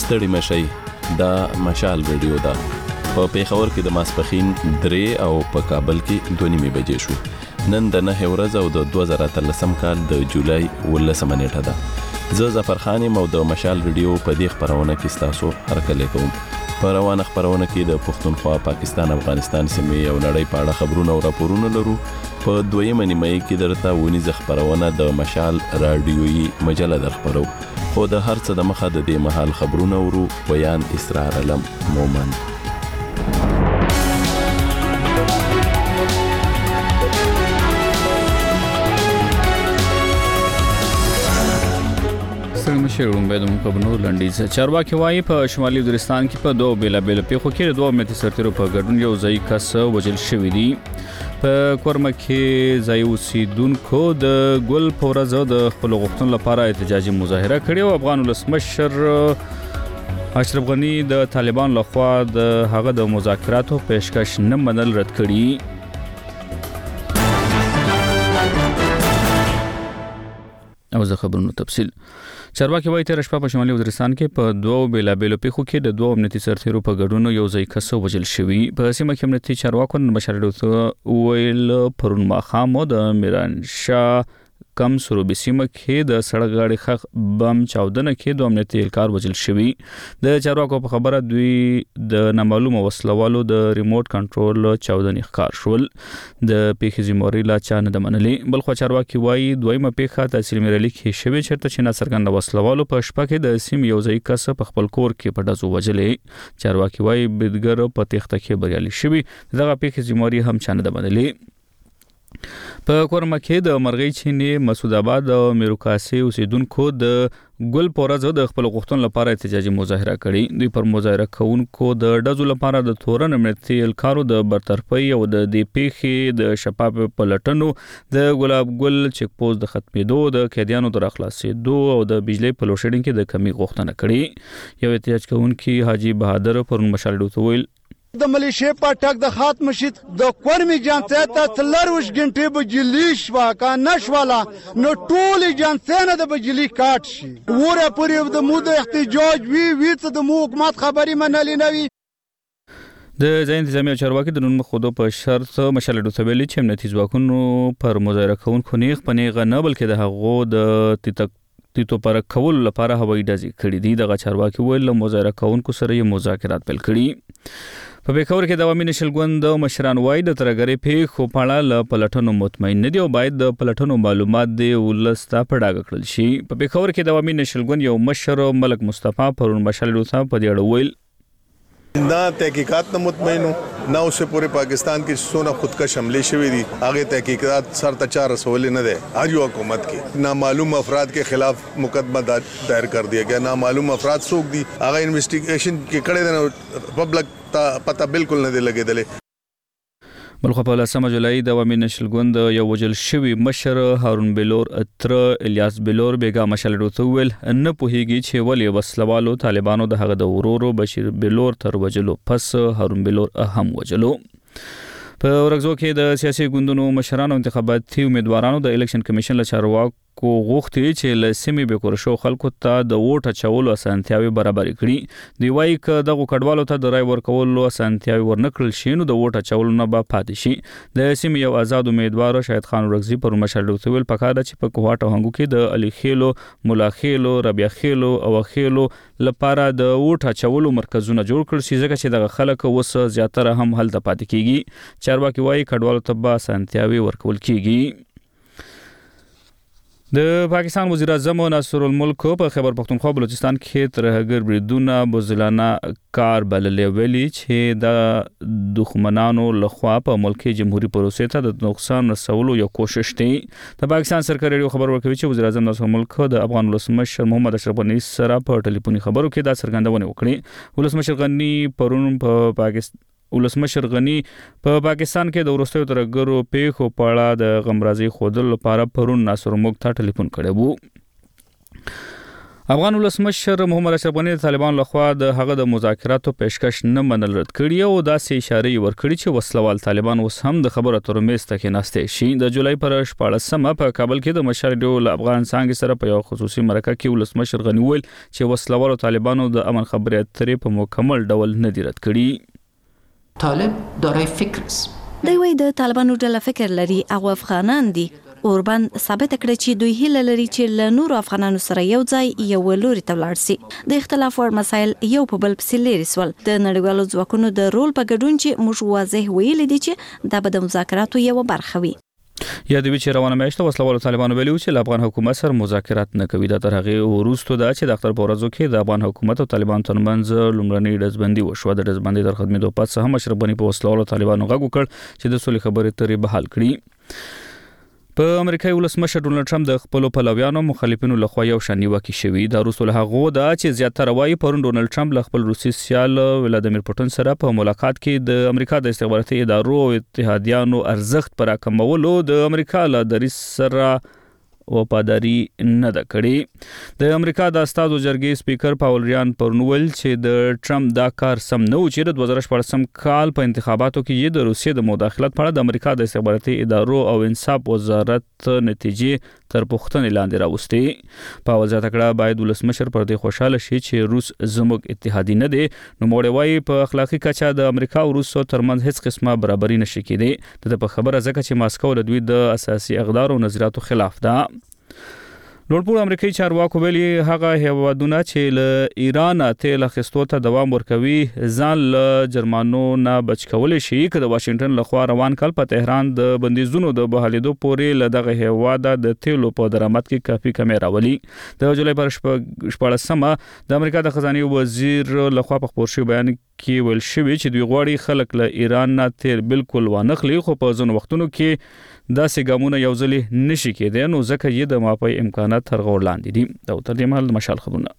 ستړي مشي دا مشال رادیو ده. په پیښور کې د ماسپخین 3 او په کابل کې 2:30 بجې شو. نن د 9 ورځ او د 2013 کال د جولای 18 نیټه ده. زه ظفر خان یم او د مشال رادیو په دې خبرونه کې تاسو هرکلی کوم. په روانه خبرونه کې د پښتونخوا، پاکستان، افغانستان سیمې او نړۍ په اړه خبرونه او راپورونه لرو. په دویمه نیمه کې درته ونیزه خبرونه د مشال رادیويي مجله درخبرو. خو د هر څه د مخه د دې مهال خبرونه ورو. بیان اسرار علم مومن. مشرون به د مقابلو لنډیز چارواکي وایي په شمالي وزیرستان کې په دوه بیلابیل پیښو کې دوه امنیتي سرتیرو په ګډون یو ځای کس وژل شوی دی. په کورمه کې ځای اوسیدونکو د ګل په ورځ د خپل غوښتنو لپاره احتجاجي مظاهره کړې او افغان ولسمشر اشرف غنی د طالبان لخوا د هغه د مذاکراتو پیشکش نه منل رد کړي. او زه خبرونو تفصیل. چارواکي وایي تیر شپه په شمالي وزیرستان کې په دوه بیلابیلو پیښو کې د دوه امنیتي سرتیرو په ګډون یو ځای کس وژل شوی. په سیمه کې امنیتي چارواکو مشرانو ویل پرون ماښام د میرانشاه کم سروبي سیمه کې د سړک غاړې خخ بم چاودنه کې دوه امنیتي اهلکار وژل شوی. د چارواکو په خبره دوی د نامعلومه وسلوالو د ریموټ کنټرول چاودنې ښکار شول. د پیښې ذمہواري لا چا نه منلې. بلخو چارواکي وایي دویمه پیښه تحصیل میرالي کې شوې چېرته چې ناڅرګنده وسلوالو په شپه کې د سیمې یو ځای کس په خپل کور کې په ډزو وژلې. چارواکي وایي بریدګر په تېښته کې بریالي شوی. دغه پیښې ذمہواري هم چا نه منلې. په کورمه کې د مرغۍ چینې مسعود آباد او میروکاسي اوسیدونکو د ګل په ورځ د خپل غوښتنو لپاره احتجاجي مظاهره کړې. دوی پر مظاهره کوونکو د ډزو لپاره د تورن امنیتي اهلکارو د برطرفۍ او د دې پیښې د شفاف پلټنو، د ګلاب ګل چیک پوسټ د ختمېدو، د قیدیانو د راخلاصېدو او د بجلی په لوډ کې د کمی غوښتنه کړې. یو احتجاج کوونکی حاجی بهادر پرون مشال ډوته ویل د ملیشې پټک د خاتم شید د کورمي جانته ته تلروش غنټه بجلی شوا کا نشوالا نو ټول جانته نه د بجلی کاټ شي وره پرې د مود احتجاج وی ته د حکومت خبري منلې نه وي. د ځای انتظامی چارواکي د نن مخودو په شرط مشال ډوته ویلي چې امنیتي ځواکونو پر مظاهره کوونکو نیغ پنیغه نه بلکې د هغو د تیتو پر کول لپاره هوایي ډزې کړې دي. دغه چارواکي ویل مظاهره کوونکو سره یې مذاکرات پیل کړي. په پیښور کې د عوامي نشل ګوند مشران وایي د ترګرې پیښو په اړه له پلټنو مطمئن نه دي او باید د پلټنو معلومات د ولس ته په ډاګه کړل شي. په پیښور کې د عوامي نشل ګوند یو مشر ملک مصطفی پرون مشال ډوته په دې اړه ویل ना तहकीकात न मुतमईन हूँ ना उससे पूरे पाकिस्तान की सोना खुदकश हमले शवी दी आगे तहकीकात सर तचा रसोले न दे आज हुकूमत की नामालूम अफराद के खिलाफ मुकदमा दायर कर दिया गया. नामालूम अफराद सूख दी आगे इन्वेस्टिगेशन के कड़े दिन पब्लिक पता बिल्कुल न दे लगे दले. بلخو په 10 جولای د عوامي نشل ګوند یو وژل شوی مشر هارون بلور اتر الیاس بلور بیګا مشال ډوته ویل نه پوهیږي چې ولې وسلوالو طالبانو د هغه د ورورو بشیر بلور تر وجلو پس هارون بلور هم وجلو. په ورغزو کې د سیاسي ګوندونو مشرانو انتخاباتي امیدوارانو د الیکشن کمیشن له چارواکو غوښتي چې له سیمې به کورشو خلکو ته د ووټ اچولو اسانتیاوي برابر کړي. دی وايي ک دغه کډوالو ته د رای ورکولو اسانتیاوي ورنکړل شي نو د ووټ اچولو نه به پاتې شي. د سیمې یو آزاد امیدوار شاهد خان ورغزي پر مشال ډوته ویل پکاره چې په کوهاټ هنګو کې د علي خېلو، مولا خېلو، ربيع خېلو او خېلو لپاره د ووټ اچولو مرکزونه جوړ کړل شي ځکه چې دغه خلک اوس زیاتره هم هلته پاتې کیږي. چارواکي وايي کډوالو ته به اسانتیاوي ورکول کیږي. د پاکستان وزیر اعظم ناصر الملک په خیبر پختونخوا بلوچستان کې ترهګر بریدونه بوزلانه کار بللې ویلي چې د دښمنانو لخوا په ملکي جمهوریت پروسې ته د نقصان رسولو یو کوشش دی. د پاکستان سرکاري ریډیو خبر ورکوي چې وزیر اعظم ناصر الملک د افغان ولسمشر محمد اشرف غنی سره په ټلیفوني خبرو کې دا څرګندونه وکړه. ولسمشر غنی پرون په ولسمشر غنی په پاکستان کې د وروستیو ترګرو پیښو په اړه د غمرازي خودل لپاره پرون ناصر الملک ته ټلیفون کړی وو. افغان ولسمشر محمد اشرف غنی د طالبان لخوا د هغه د مذاکراتو پیشکش نه منل رد کړی او داسې اشاره ورکړي چې وسلوال طالبان اوس هم د خبرو اترو میز ته کېناستې شي. د جولای پر 14 په کابل کې د مشرډو افغان څنګه سره په یو خصوصي مرکه کې ولسمشر غنی ویل چې وسلوال طالبانو د امن خبرې اترې په مکمل ډول نه دی رد کړی. طالب دارای فکر است. دوی وایي د طالبانو ډله فکر لري او افغانان دي. اوربان ثابت کړی چې دوی هیله لري چې له نورو افغانانو سره یو ځای یو لوري ته ولاړ شي. د اختلاف وړ مسایل یو په بل پسې لري سول. د نړیوالو ځواکونو د رول په ګډون چې موږ واضح ویل دي چې دا به د مذاکراتو یو برخه وي. یا د ویچ روانه میاشت وسلوال طالبانو ویلي چې افغان حکومت سره مذاکرات نه کوي. د ترغه وروسته دا چې د اختر په ورځو کې د افغان حکومت او طالبان ترمنځ لومړنۍ ډزبندي وشوه. د ډزبندي در خدمت پات څخه اشرف غنی په وسلوال طالبانو غږ وکړ چې د صلح خبرې ترې بحال کړي. په امریکایي ولسمشر ډونالد ټرمپ د خپل پلویانو مخالفینو لخوا یو شان نیوکه شوې. د روسو له هغه دا چې زیاتره وايي پرون ډونالد ټرمپ له خپل روسي سیال ولادیمیر پوتین سره په ملاقات کې د امریکا د استخباراتي ادارو او اتحادیانو ارزښت پر راکمولو د امریکا له دریځ سره وفاداری نه ده کړې. د امریکا د استازو جرګې سپیکر پاول ریان پرنول چې د ټرمپ دا کار سم نه و چې د 2014 کال په انتخاباتو کې د روسیې د مداخلت په اړه د امریکا د استخباراتي ادارو او انصاف وزارت نتیجې تر پوښتنې لاندې راوستي. پاول ځکه کړه باید ولسمشر پر دې خوشاله شي چې روس زموږ اتحادی نه دی. نو موږ وایي په اخلاقی کچه د امریکا او روس ترمنځ هیڅ قسمه برابرۍ نشي کېدی. د په خبره ځکه چې ماسکو د دوی د اساسي اقدار او نظریاتو خلاف ده. لوړپوړ امریکایي چارواکو ویلي هغه هیوادونه چې له ایران تیل اخیستو ته دوام ورکوي ځان له جرمانو نه بچ کولی شي که د واشنگټن لخوا روان کال په تهران د بندیزونو د بحالېدو پورې له دغه هیواده د تیلو په درآمد کې کافي کمی راولي. د جولای پر 14 د امریکا د خزانه وزیر لخوا په خبر شوی بیان کې ویل شوی چې دوی غواړي خلک له ایران نه تیل بالکل وانخلي، خو په ځینو وختونو کې داسې ګامونه یو ځلې نشي کېدای، نو ځکه یې د ماپای امکانات تر غور لاندې دي. دا تر دې مهال د مشال خبرونه.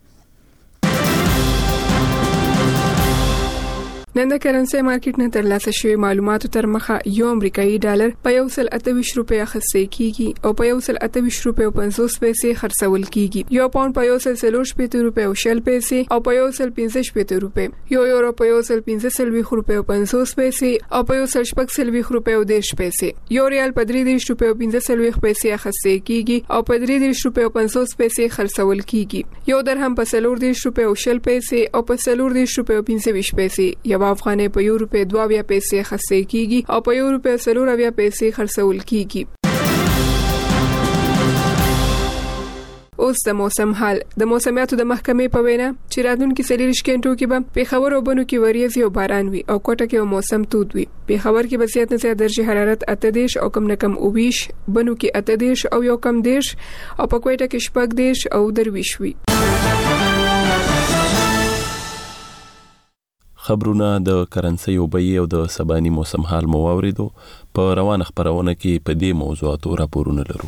نن د کرنسي مارکیټ نه ترلاسه شوی معلوماتو تر مخه یو امریکایي ډالر په 128 روپۍ اخیستل کیږي او په 128 روپۍ او 50 پیسې خرڅول کیږي. یو پاوند په 140 روپۍ او 60 پیسې او په 115 روپۍ، یو یورو په 115 روپۍ او 50 پیسې او په 116 روپۍ او 10 پیسې، یو ریال په 3 روپۍ او 15 پیسې اخیستل کیږي او په 3 روپۍ او 50 پیسې خرڅول کیږي. یو درهم په 4 روپۍ او 60 پیسې او په 4 روپۍ او 25 پیسې، افغانۍ په یو روپۍ 2 پیسې خرڅول کیږي او په یو روپۍ 4 پیسې خرڅول کیږي. اوس د موسم حال. د موسمیاتو د محکمې په وینا چې راتلونکي 40 غنټو کې به پیښور او بنو کې وریځ او باران وي او کوټه کې موسم تود وي. پیښور کې به زیات نه زیات درجه حرارت 28 او کم نه کم 20، بنو کې 28 او یو کم 10 او په کوټه کې 10 او 20 وي. خبرونه د کرنسي او بیې او د سباني موسم حال مو واوریدو. په روانه خبرونه کې په دې موضوعاتو راپورونه لرو.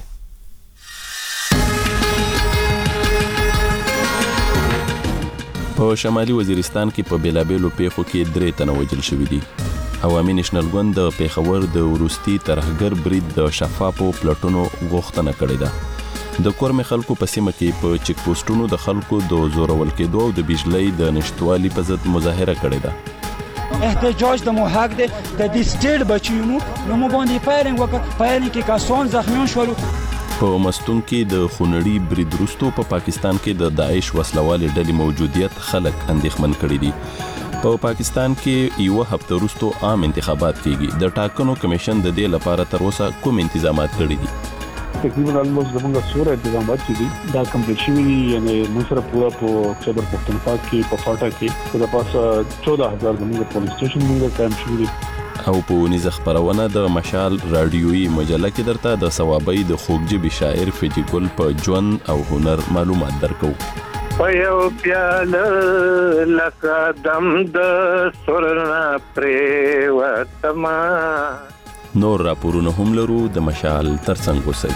په شمالي وزیرستان کې په بیلابېلو پیښو کې 3 تنه وژل شوي دي. عوامي نېشنل ګوند د پیښور د وروستي ترهګر برید د شفافو پلټونو غوښتنه کړې ده. د کورمې خلکو په سیمه کې په چیک پوسټونو د خلکو د زورول کېدو او د بجلی د نشټوالي په ضد مظاهره کړې ده. احتجاج د مو حق ده د دې سټیټ بچیونو نو مو باندې فایرینګ وکړ، فایرینګ کې کسان زخمیان شول. په مستون کې د خونړي برید وروسته په پاکستان کې د داعش وسلوالې ډلې موجودیت خلک اندېښمن کړي دي. په پاکستان کې یو هفته وروسته عام انتخابات کیږي. د ټاکنو کمیشن د دې لپاره تر اوسه کوم انتظامات کړي دي؟ تقریبا almost زموږ سوره انتظامات دي دا کمپلیټ شوی دي. یعنی موږ سره پورا په خیبر پختونخوا کې په فاټا کې په پاسه 14000 زموږ پولیس سټیشن موږ قائم شوی دي. او په نيزه خبرونه د مشال رادیويي مجله کې درته د ثوابي د خوږجبي شاعر فجی ګل په ژوند او هنر معلومات درکو. پيو پیاله لکه دم د سرنا پریوتما. نور راپورونه هم لرو، د مشال ترڅنګ اوسئ.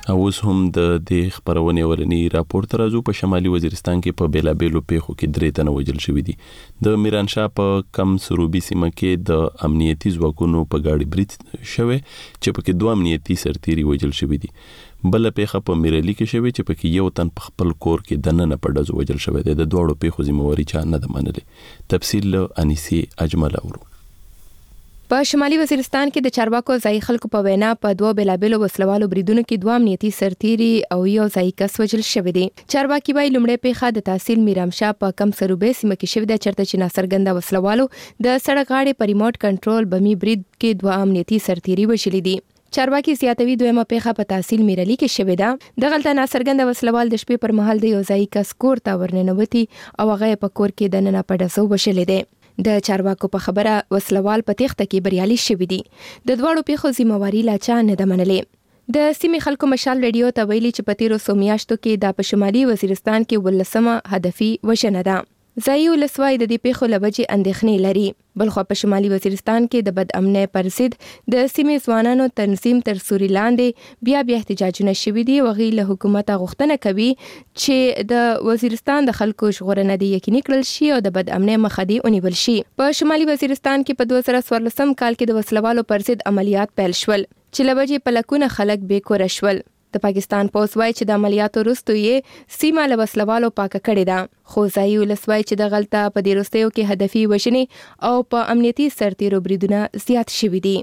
اوس هم د دې خبرونې ورني راپور تر ازو په شمالي وزیرستان کې په بیلابېلو پیښو کې 3 تنه وژل شوي دي. د میرانشاه په کم سروبي سیمه کې د امنیتي ځواکونو په گاډي برید شوه چې پکې 2 امنیتي سرتیري وژل شوي دي. بل پیښه په میرلی کې شوه چې پکې یو تن په خپل کور کې دننه په ډزو وژل شوی دی. د دوړو پیښو ذمہواری چا نه ده منلې. تفصیل له انیسی اجمل اورو. په شمالي وزیرستان کې د چارواکو ځای خلکو په وینا په 2 بیلابېلو وسلوالو بریدونو کې 2 امنیتي سرتیري او یو ځای کس وژل شوی دی. چارواکي وايي لومړی پیښه د تحصیل میرامشاه په کم سروبي سیمه کې شوې ده چرته چې ناڅرګنده وسلوالو د سړک غاړې په ریموټ کنټرول بمی برید کې 2 امنیتي سرتیري وژلي دي. چارواکي زیاتوي دویمه پیښه په تحصیل میرلی کې شوې ده. دغلته ناڅرګنده وسلوال د شپې پر مهال د یو ځای کس کور ته ورننوتی او هغه په کور کې دننه په ډزو وژلې ده. د چارواکو په خبره وسلوال په تخته کې بریالي شوی دي. د دوړو پیښو ذمہواری لا چا نه ده منلې. د سیمې خلکو مشال ریډیو ته ویلي چې په تیرو سومیاشتو کې د په شمالي وزیرستان کې ولسمه هدفي وژنه ده. ځایي ولسوای د دې پیښو لوجې اندېښنې لري. بلخو په شمالي وزیرستان کې د بد امنۍ پر ضد د سیمې ځوانانو تنظیم تر سوري لاندې بیا احتجاجونه شوي دي. وغي له حکومت غوښتنه کوي چې د وزیرستان د خلکو ژغورنه دي یقیني کړل شي او د بد امنۍ مخه دي ونیول شي. په شمالي وزیرستان کې په 2014 کال کې د وسلوالو پر ضد عملیات پیل شول چې لوجې په لکونه خلک بې کوره شول. د پاکستان پولیس وايي چې د عملیاتو وروسته یې سیمه له وسلوالو پاکه کړې ده. خو ځایي ولس وايي چې د غلطه په دې وروستیو کې هدفي وژنې او په امنیتي سرتیرو بریدونه زیات شوي دي.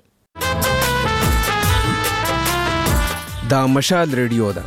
دا مشال ریډیو ده.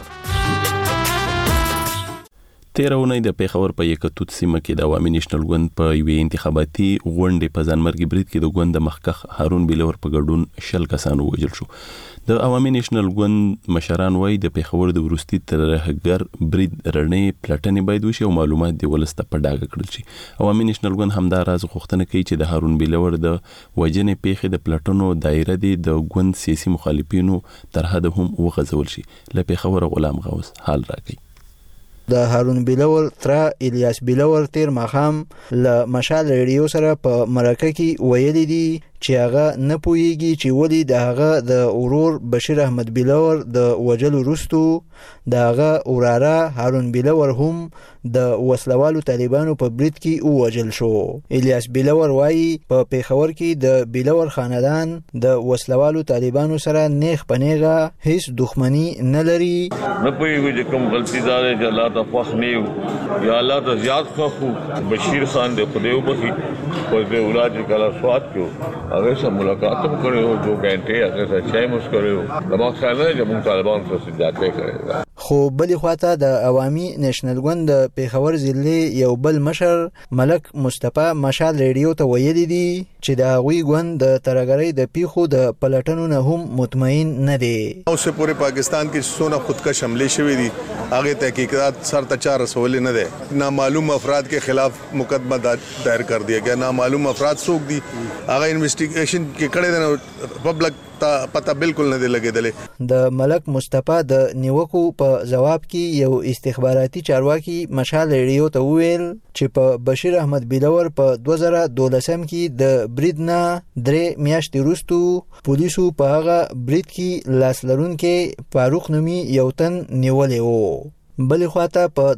تیرونه د پیښور په یکتوت سیمه کې د عوامي نېشنل ګوند په یوې انتخاباتي غونډې په ځانمرګي برید کې د ګوند مخکخ هارون بلور په ګډون 10 کسان وژل شو. د عوامي نېشنل ګوند مشران وايي د پیښور د ورستي ترهګر برید رڼې پلټنې باید وشي او معلومات دی ولسته په ډاګه کړل شي. عوامي نېشنل ګوند همدا راز غوښتنه کوي چې د هارون بلور د وژنې پیښې د پلټنو دایره دی د ګوند سیاسي مخالفینو تر حد هم وغځول شي. له پیښور غلام غوث حال راکړي. د هارون بلور تر الیاس بلور تیر مخام له مشال ریډیو سره په مرکه کې ویلي دي چې هغه نه پوهیږي چې ولې د هغه د اورور بشیر احمد بلور د وجلو وروسته د هغه اوراره هارون بلور هم د وسلوالو طالبانو په برید کې ووجل شو. الیاس بلور وايي په پیښور کې د بلور خاندان د وسلوالو طالبانو سره نیغ پنیغه هیڅ دښمنی نه لري. نه پوهیږي چې کوم غلطی دار چې الله ته خوښ نه یا الله ته زیات خوښ بشیر خان د خدای وبخي په دې اولاد کله سواد کړو هغه سره ملاقات هم کړو 2 غنټه هغه سره چای مس کړو د ما خیال نه چې موږ طالبان سره سجاده کړو. خو بلې خواته د عوامي نېشنل ګوند د پیښور ضلع یو بل مشر ملک مصطفی مشال ریډیو ته ویلي دي چې د هغوی ګوند د ترهګرۍ د پیښو د پلټنو نه هم مطمئن نه دی. اوس پورې پاکستان کې څونه خودکش حمله شوې دي هغه تحقیقات سر ته 4 رسول نه ده. نامعلوم افراد کے خلاف مقدمہ دائر کر دیا گیا. نامعلوم افراد څوک دي هغه انویسټیګیشن کې کړي نه پبلک ته پته بالکل نه دی لګیدلې. د ملک مصطفی د نیوکو په جواب کې یو استخباراتي چارواکي مشال ریډیو ته وویل چې په بشیر احمد بلور په 2012 کې د برید نه 3 میاشتې وروسته پولیسو په هغه برید کې لاس لرونکي فاروق نومي یو تن نیولې وو. بلې خواته په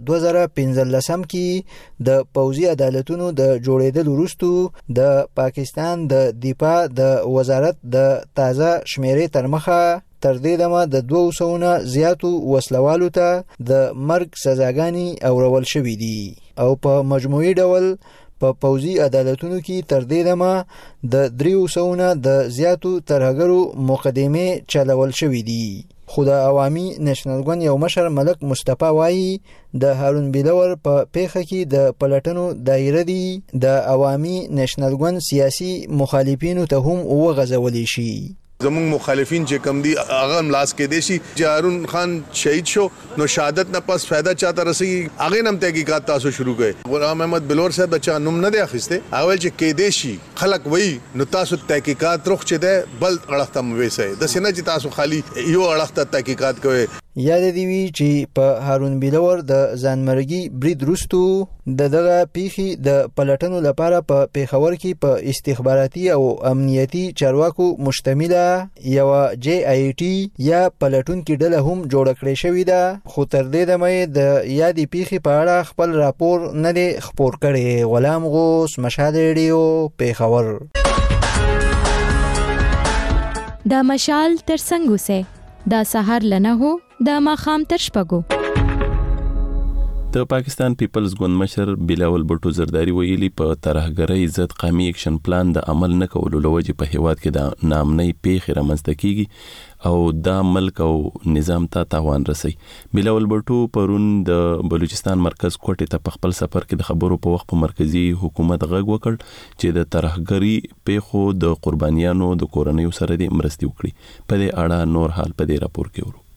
2015 کې د پوځي عدالتونو د جوړېدل وروسته د پاکستان د دفاع د وزارت د تازه شمیرې تر مخه تر دې دمه د 200 نه زیاتو وسلوالو ته د مرګ سزاګانې اورول شوې دي او په مجموعي ډول په پوځي عدالتونو کې تر دې دمه د 300 نه د زیاتو ترهګرو مقدمې چلول شوې دي. خو د عوامي نېشنل ګوند یو مشر ملک مصطفی وايي د هارون بلور په پیښه کې د پلټنو دایره دي د عوامي نېشنل ګوند سیاسي مخالفینو ته هم وغځولې شي. زمون مخالفین چې کم دي هغه ملاس کې دي شي چې هارون خان شهید شو نو شهادت نه پس فائدہ چاته رسي هغه نم تحقیقات تاسو شروع کړي. غلام احمد بلور صاحب بچا نوم نه دی اخیسته اول چې کې دي شي خلک وای نو تاسو تحقیقات رخ چې ده بل اړخته مويسه د سینه چې تاسو خالی یو اړخته تحقیقات کوي. یاد دی وی چې په هارون بلور د ځانمرګي برید وروستو دغه پیښې د پلټنو لپاره په پیښور کې په استخباراتي او امنیتي چارواکو مشتمله یو JIT یا پلټونکو ډله هم جوړ کړې شوې ده، خو تر دې دمه د یادې پیښې په اړه خپل راپور نه دی خپور کړی. غلام غوث، مشال ریډیو، پیښور. دا مشال تر څنګه سه دا سحر لنه هو دا ماخام تر شپږو. د پاکستان پیپلز ګوند مشر بلاول بټو زرداری ویلي په ترهګرۍ ضد قومي اکشن پلان د عمل نه کولو لوجه په هیواد کې د نامنۍ پیښې رامنځته کیږي او دا ملک او نظام ته تاوان رسي. بلاول بټو پرون د بلوچستان مرکز کوټې ته په خپل سفر کې د خبرو په وخت په مرکزی حکومت غږ وکړ چې د ترهګرۍ پیښو د قربانیانو د کورنیو سره د مرستې وکړي. په دې اړه نور حال په دې راپور کې ورو.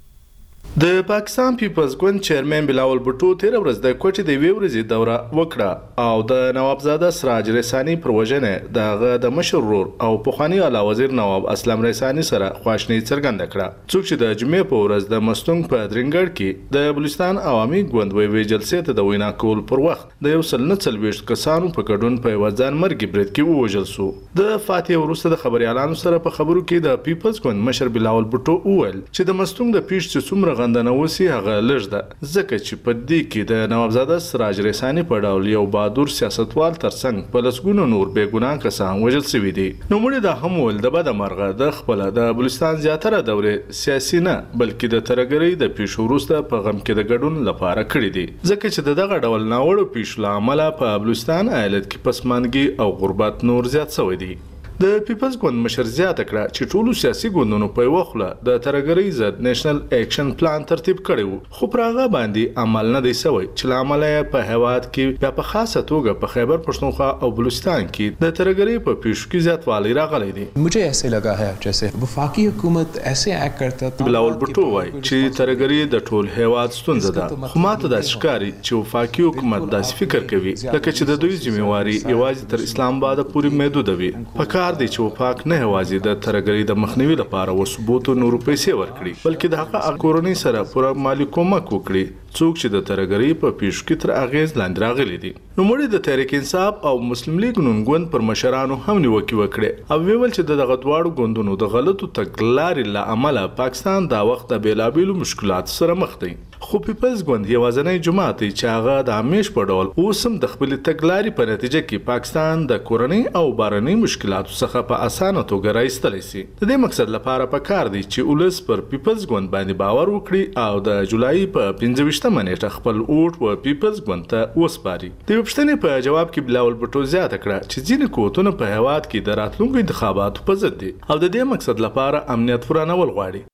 د پاکستان پیپلز ګوند چیرمن بلاول بټو تیر ورځ د کوټې د وی ورځې دوره وکړه او د نوابزاده سراج رسانی پر وجنه دغه د مشر رور او پخوانی اعلی وزیر نواب اسلم رسانی سره خواشنی څرګنده کړه. څوک چې د جمعې په ورځ د مستونګ په درنګړ کې د بلوچستان عوامي ګوند وی جلسې ته د وینا کول پر وخت د یو سل نه څلويشت کسانو په ګډون په وځان مرګ برید کې ووژل شو. د فاتح وروسته د خبريالانو سره په خبرو کې د پیپلز ګوند مشر بلاول بټو وویل چې د مستونګ د پیښ چې څومره غندنه وسی هغه لږ ده، ځکه چې په دې کې د نوابزاده سراج رسانی په ډول یو بهادر سیاستوال ترڅنګ په لسګونو نور بې ګناه کسان وژل شوي دي. نو موږ د هم ول د بد مرغه د خپل د بلوچستان زیاتره دورې سیاسي نه بلکې د ترګرۍ د پیښو وروسته په غم کې د ګډون لپاره کړی دي، ځکه چې دغه ډول ناوړو پیښو لامل په بلوچستان ایالت کې پسماندګي او غربت نور زیات شوی دی. د پیپلز ګوند مشر زیاته کړه چې ټولو سیاسي ګوندونو په وخله د ترګرۍ ضد نېشنل اکشن پلان ترتیب کړی وو، خو پر هغه باندې عمل نه دی شوی چې لامل یې په هیواد کې بیا په خاصه توګه په خیبر پښتونخوا او بلوچستان کې د ترګرۍ په پیښو کې زیاتوالی راغلی دی. مجھے ایسے لگا ہے جیسے وفاقی حکومت ایسے ایکٹ کرتا تھا. بلاول بټو وایي چې ترګرۍ د ټول هیواد ستونزه ده، خو ماته داسې ښکاري چې وفاقي حکومت داسې فکر کوي لکه چې د دوی ذمہواری یوازې تر اسلام آباد پورې محدود وي. پکار دی چې وفاق نه یوازې د ترګرۍ د مخنیوي لپاره وسبوتو نور پیسې ورکړي بلکې د هغه کورنۍ سره پوره مالی کومک وکړي څوک چې د ترګرۍ په پیښو کې تر اغیز لاندې راغلي دي. نو موږ د تحریک انصاف او مسلم لیگ نون ګوند پر مشرانو هم نیوکه وکړه او ویل چې دغه دواړو ګوندونو د غلطو تګلارې له امله پاکستان دا وخت د بیلابیلو مشکلات سره مخ دی. خو پیپلز ګوند یوازینی جماعت دی چې هغه د همیش په ډول اوسم د خپل تګلارې په نتیجه کې پاکستان د کورنۍ او بارنۍ مشکلاتو څخه په اسانه توګه راایستلی شي. د دې مقصد لپاره پکار دی چې ولس پر پیپلز ګوند باندې باور وکړي او د جولای په 15مه نیټه خپل ووټ و پیپلز ګوند ته وسپاري. د پښتنې په جواب کې بلاول بټو زیاته کړه چې ځینې قوتونه په هیواد کې د راتلونکو انتخاباتو په ضد دي او د دې مقصد لپاره امنیت ورانول غواړي.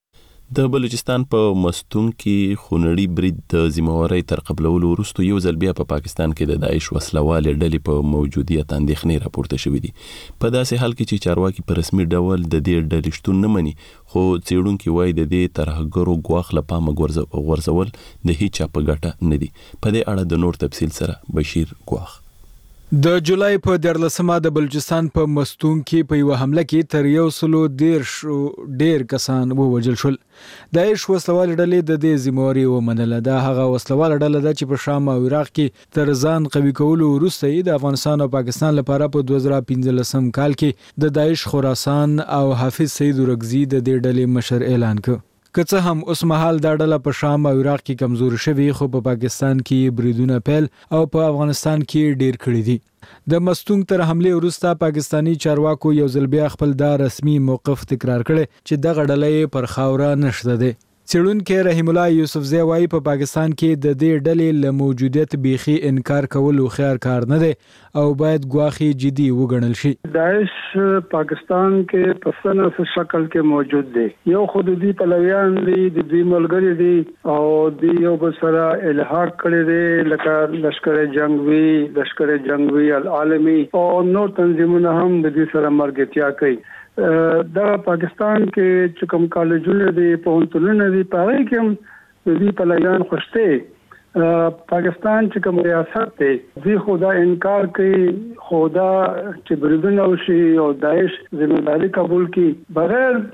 د بلوچستان په مستون کې خونړي برید د ذمہواری تر قبلولو وروسته یو ځل بیا په پاکستان کې د داعش وسلوالې ډلې په موجودیت اندېښنې راپورته شوې دي. په داسې حال کې چې چارواکي په رسمي ډول د دې ډلې شتون نه مني، خو څېړونکي وایي د دې ترهګرو ګواښ له پامه غورځول د هیچا په ګټه نه دي. په دې اړه د نور تفصیل سره بشیر ګواښ. د جولای په 14مه د بلوچستان په مستون کې په یو حمله کې تر 110 ډیر کسان ووژل شول. داعش وسلوال ډلې د دې ذمہواری ومنله. دا هغه وسلوال ډله ده چې په شام او عراق کې تر ځان قوي کولو وروسته د افغانستان او پاکستان لپاره په 2015 کال کې د داعش خراسان او حافظ سید ورغزي د دې ډلې مشر اعلان کړ. که څه هم اوس مهال دا ډله په شام او عراق کې کمزور شوی، خو په پاکستان کې بریدونه پیل او په افغانستان کې ډیر کړي دي. د مستونګ تر حمله وروسته پاکستانی چارواکو یو ځل بیا خپل دا رسمي موقف تکرار کړي چې دغه ډله پر خاوره نشته ده. څېړونکي رحیم الله یوسفزی وایي په پاکستان کې د دې ډلې له موجودیت بیخي انکار کول خیر کار نه دی او باید ګواښ جدي وګڼل شي. داعش پاکستان کې په سنه شکل کې موجود دی. یو خود دې پلویان دي، د دې ملګری دي او د یو بل سره الحاق کړی دی، لکه لشکر جنگوي العالمي او نور تنظیمونه هم د دې سره مرګتیا کوي. دا پاکستان کې چې کوم کالجونه دي، پوهنتونونه دي، په هغه کې هم د دې پلویان خوشته. پاکستان چې کوم ریاست دی دوی خدا انکار کوي، خدا چې بریدونه وشي او داعش ذمہواری قبول کړي بغیر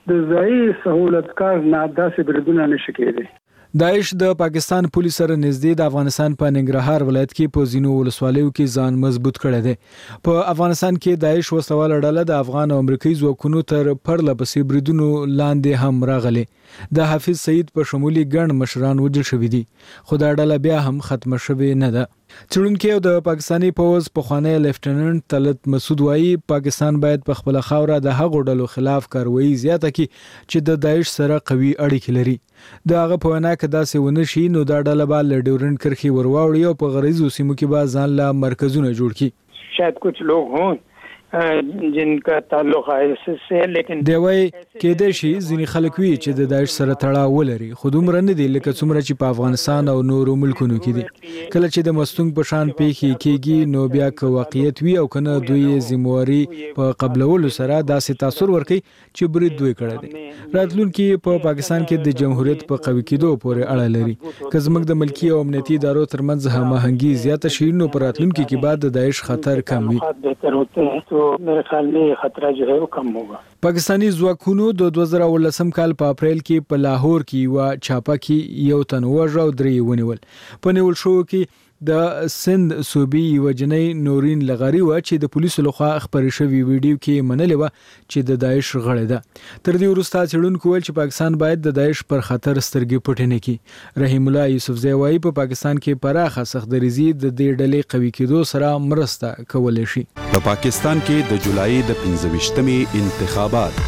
د ځای سہولتکار نه داسې بریدونه نشي کېدی. داعش د پاکستان پولیس سره نږدې د افغانستان په ننګرهار ولایت کې په ځینو ولسوالیو کې ځان مضبوط کړی دی. په افغانستان کې داعش وسله ډله د افغان او امریکایي ځواکونو تر پرله پسې بریدونو لاندې هم راغلي. د حافظ سعید په شمولي ګڼ مشران وژل شوي دي، خو دا ډله بیا هم ختمه شوې نه ده. څېړونکي او د پاکستاني پوځ پخوانی لیفټیننټ طلعت مسعود وایي پاکستان باید په خپله خاوره د هغو ډلو خلاف کاروایي زیاته کړي چې د داعش سره قوي اړیکې لري. د هغه په وینا که داسې ونه شي نو دا ډله به له ډیورنډ کرښې ورواوړي او په غریزو سیمو کې به ځان له مرکزونه جوړ کړي. شاید کچھ لوگ ہوں جن کا تعلق ISIS سے، لیکن دی وایي کېدای شي ځینې خلک وي چې د داعش سره تړاو ولري، خو دومره نه دي لکه څومره چې په افغانستان او نورو ملکونو کې دي. کله چې د مستونګ په شان پیښې کېږي نو بیا که واقعیت وي او کنه دوی ذمہواري په قبلولو سره داسې تاثیر ورکوي چې برید دوی کړی دی. راتلونکي په پاکستان کې د جمهوریت په قوي کېدو پورې اړه لري. که زموږ د ملکی او امنیتي ادارو ترمنځ هماهنګي زیاته شي نو په راتلونکي کې بعد د داعش خطر کم وي. تو میرے خیال میں یہ خطرہ جو ہے وہ کم ہوگا. پاکستانی ځواکونو د 2018 کال په اپریل کې په لاهور کې یو چاپه کې یو تن وژل او درې ونیول. په نیول شو کې د سند صوبې یو جنۍ نورین لغاری و چې د پولیسو لخوا خبري شوی ویډیو کې منلې و چې د داعش غړې ده. تر دې وروسته څېړونکو ویل چې پاکستان باید د داعش پر خطر سترګې پټې نه کړي. رحیم الله یوسفزی وایي په پاکستان کې پراخه سختدریزي د دې ډلې قوي کېدو سره مرسته کولای شي. په پاکستان کې د جولای د 15مې انتخابات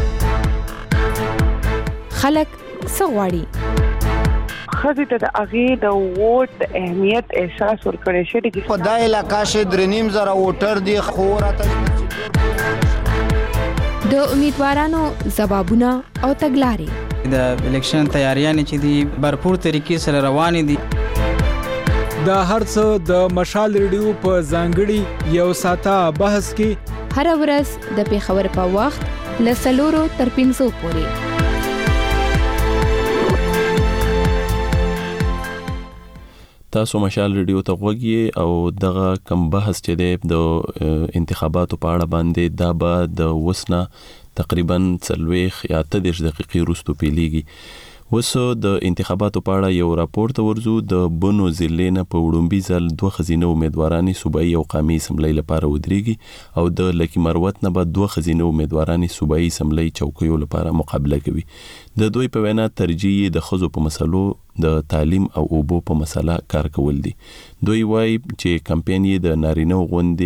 خلک څه غواړي؟ خزي ته د اغه د ووټ د اهمیت احساس ورکړی شي. په دا علاقې کې 3.5 ووټر دي خو راته د امیدوارانو ځوابونه او تګلارې د الیکشن تیاریانې چې دي برپور طریقې سره روانې دي. دا هرڅه د مشال ریډیو په ځانګړي یو ساته بحث کې هر ورځ د پیښور په وخت ل 4 تر 5 پورې. تاسو مشال ریډیو ته غوږی او دغه کم بحث چې د انتخاباتو په اړه باندې دا به د وسنه تقریبا 40 یا 30 دقیقې وروسته پیلېږي. وسو د انتخاباتو په اړه یو راپور ته ورزو. د بنو ضلع نه په وړومبي ځل 2 ښځینه امیدوارانې صوبایي او قومي اسمبلی لپاره ودرېږي او د لکی مروت نه به 2 ښځینه امیدوارانې صوبایي اسمبلی چوکیو لپاره مقابله کوي. د دوی په وینا ترجیح د ښځو په مسلو د تعلیم او اوبو په مسله کار کول دي. دوی وایي چې کمپاین یې د نارینه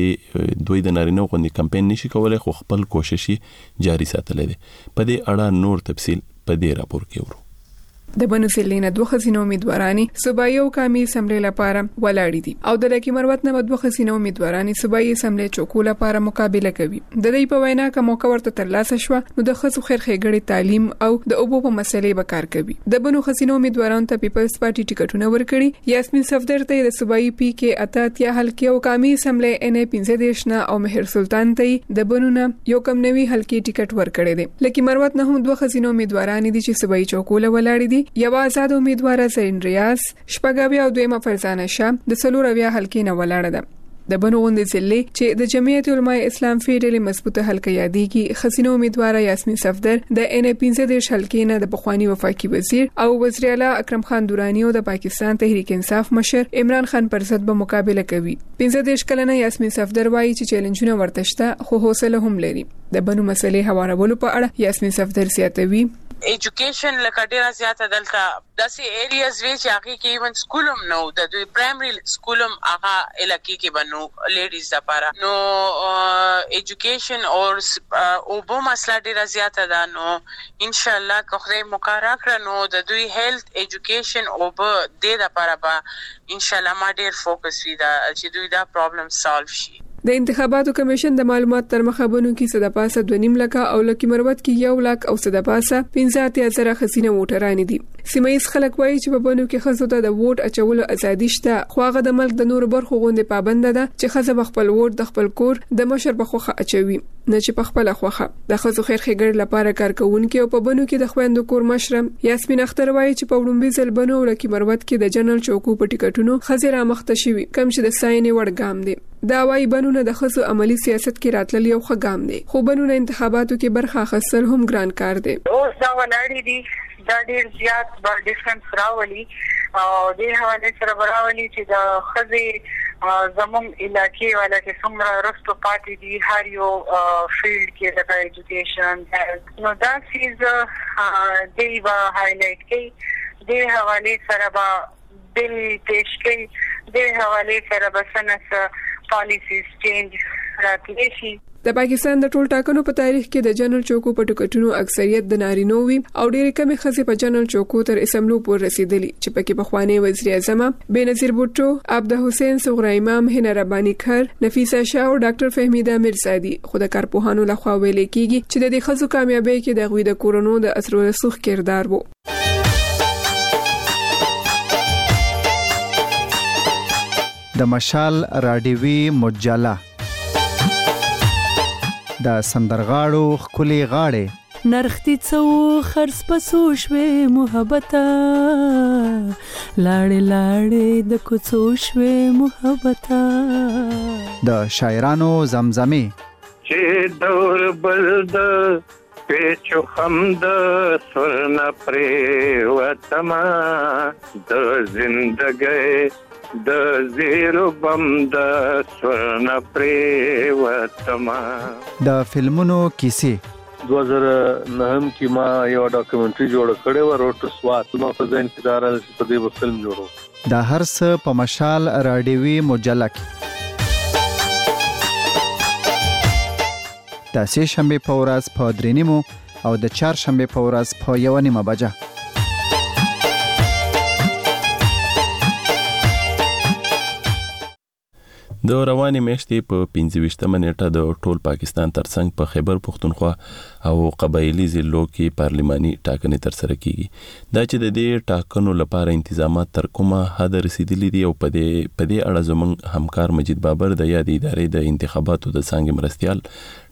غوندې کمپاین نشي کولای خو خپل کوشش جاری ساتلی دی. په دې اړه نور تفصیل په دې راپور کې ورو. د بنو ضلع نه 2 ښځینه امیدوارانې صوبایي او قومي اسمبلی لپاره ولاړې دي او د لکی مروت نه 2 ښځینه امیدوارانې صوبایي اسمبلی چوکو لپاره مقابله کوي. د دې په وینا که موقع ورته ترلاسه شو نو د ښځو خیر ښېګړې تعلیم او د اوبو په مسلې به کار کوي. د بنو ښځینه امیدوارانو ته پیپلز پارټي ټیکټونه ورکړي. یاسمین صفدر ته د صوبایي پی کې اتاتیا حلقې او قومي اسمبلی NA 15 نه او مهر سلطان ته د بنو نه یو کم نوي حلقې ټیکټ ورکړي دي. لکی مروت نه هم 2 ښځینه امیدوارانې دي چې صوبایي چوکو ولاړې دي. یو آزاد امیدوار زرین ریاض شپږاویا او دویمه فرزانه شاه د 4 حلقې نه ولاړه ده. د بنو غوندې ضلع چې د جمعیت علماء اسلام فیډرل مضبوطه حلقه یادېږي. ښځینه امیدوار یاسمین صفدر د NA 15 حلقې نه د پخوانی وفاقي وزیر او وزیر اعلی اکرم خان دورانی او د پاکستان تحریک انصاف مشر عمران خان پر ضد به مقابله کوي. 15 کلنه یاسمین صفدر وایي چې چیلنجونه ورته شته خو حوصله هم لري. د بنو مسلې هوارولو په اړه یاسمین صفدر زیاتوي ایجوکیشن لکه ډیره زیاته دلته داسې ایریاز وی چې هغه کې ایون سکولم نو د دوی پرایمري سکولم هغه علاقې کې بنو لیډیز لپاره نو ایجوکیشن او بو مسله ډیره زیاته ده. نو ان شاء الله که خدای مقرر کړ نو د دوی هیلث ایجوکیشن او به د لپاره به ان شاء الله ما ډیر فوکس وی دا چې دوی دا پرابلم سالو شي. د انتخاباتو کمیشن د معلومات تر مخه بنو کې صدپاسه 2.5 لک او لکی مروت کې 1 لک او صدپاسه 15,000 ښځینه ووټران دي. سیمایي خلک وایي چې په بنو کې ښځو ته د ووټ اچولو ازادي شته خو هغه د ملک د نور برخو غوندې پابند ده چې ښځه خپل ووټ د خپل کور د مشر په خوخه اچوي نه چې په خپل خوخه. د ښځو خیر ښېګړې لپاره کارکونکو او په بنو کې د خويندو کور مشر یاسمین اختر وایي چې په وړومبي ځل بنو لکی مروت کې د جنرال چوکو په ټیکټونو ښځې را مخته شوي کم چې د ساينې وړ ګام دي. دا وايي بنونه د خصو عملی سیاست کې راتلل یو ښه ګام دی خو بنونه انتخاباتو کې برخه اخیستل هم ګران کار دی. اوس دا ولاړې دي دا ډېر زیات به ډیفرنس راولي او دې حواله سره براولي چې د خزي زموږ علاقې والا چې څومره رستو پاتې دي هر یو فیلډ کې د ایجوکیشن نو دا چیز دی به هایلایټ کوي دې حواله سره به بل پیش کوي دې حواله سره به سنس پالیسیز چینج راتلی شي. د پاکستان د ټول ټاکنو په تاریخ کې د جنرال چوکو په ټکټونو اکثریت د نارینو وي او ډېرې کمې ښځې په جنرال چوکو تر اسمبلو پورې رسیدلي چې پکې پخوانی وزیر اعظم بېنظیر بوټو، عبد حسین صغرا امام، هنا ربانی کھر، نفیسه شاه او ډاکټر فهمیده میرزادي خو د کارپوهانو لخوا ویل کېږي چې د دې ښځو کامیابی کې د غوی د کورونو د اثر رسوخ کردار وو. د مشال راډیوي مجله د سندرغاړو خولي غاړې نرختی څو خرڅ پسو شوي محبته لاړې لاړې د کوڅو شوي محبته د شاعرانو زمزمه چې دور بلد پیچو خمد سرنا پرې وتما د زندګۍ د زیرو بم د سورنا پرې وتما. د فلمونو کیسې 2009 کې ما یو ډاکومنټري جوړ کړی و روټ سوات ما په ځین کې دارل په دې فلم جوړو. د هر څه په مشال راډیوي مجله کې د سه شنبه په ورځ په 3:30 او د چهار شنبه په ورځ په 1:30 بجه. د رواني میاشتې په 25مه نیټه د ټول پاکستان ترڅنګ په خیبر پختونخوا او قبایلی ضلعو کې پارلماني ټاکنې ترسره کیږي. دا چې د دې ټاکنو لپاره انتظامات تر کومه حد رسیدلي دي او په دې اړه زموږ همکار مجید بابر د یاد ادارې د انتخاباتو د څنګه مرستيال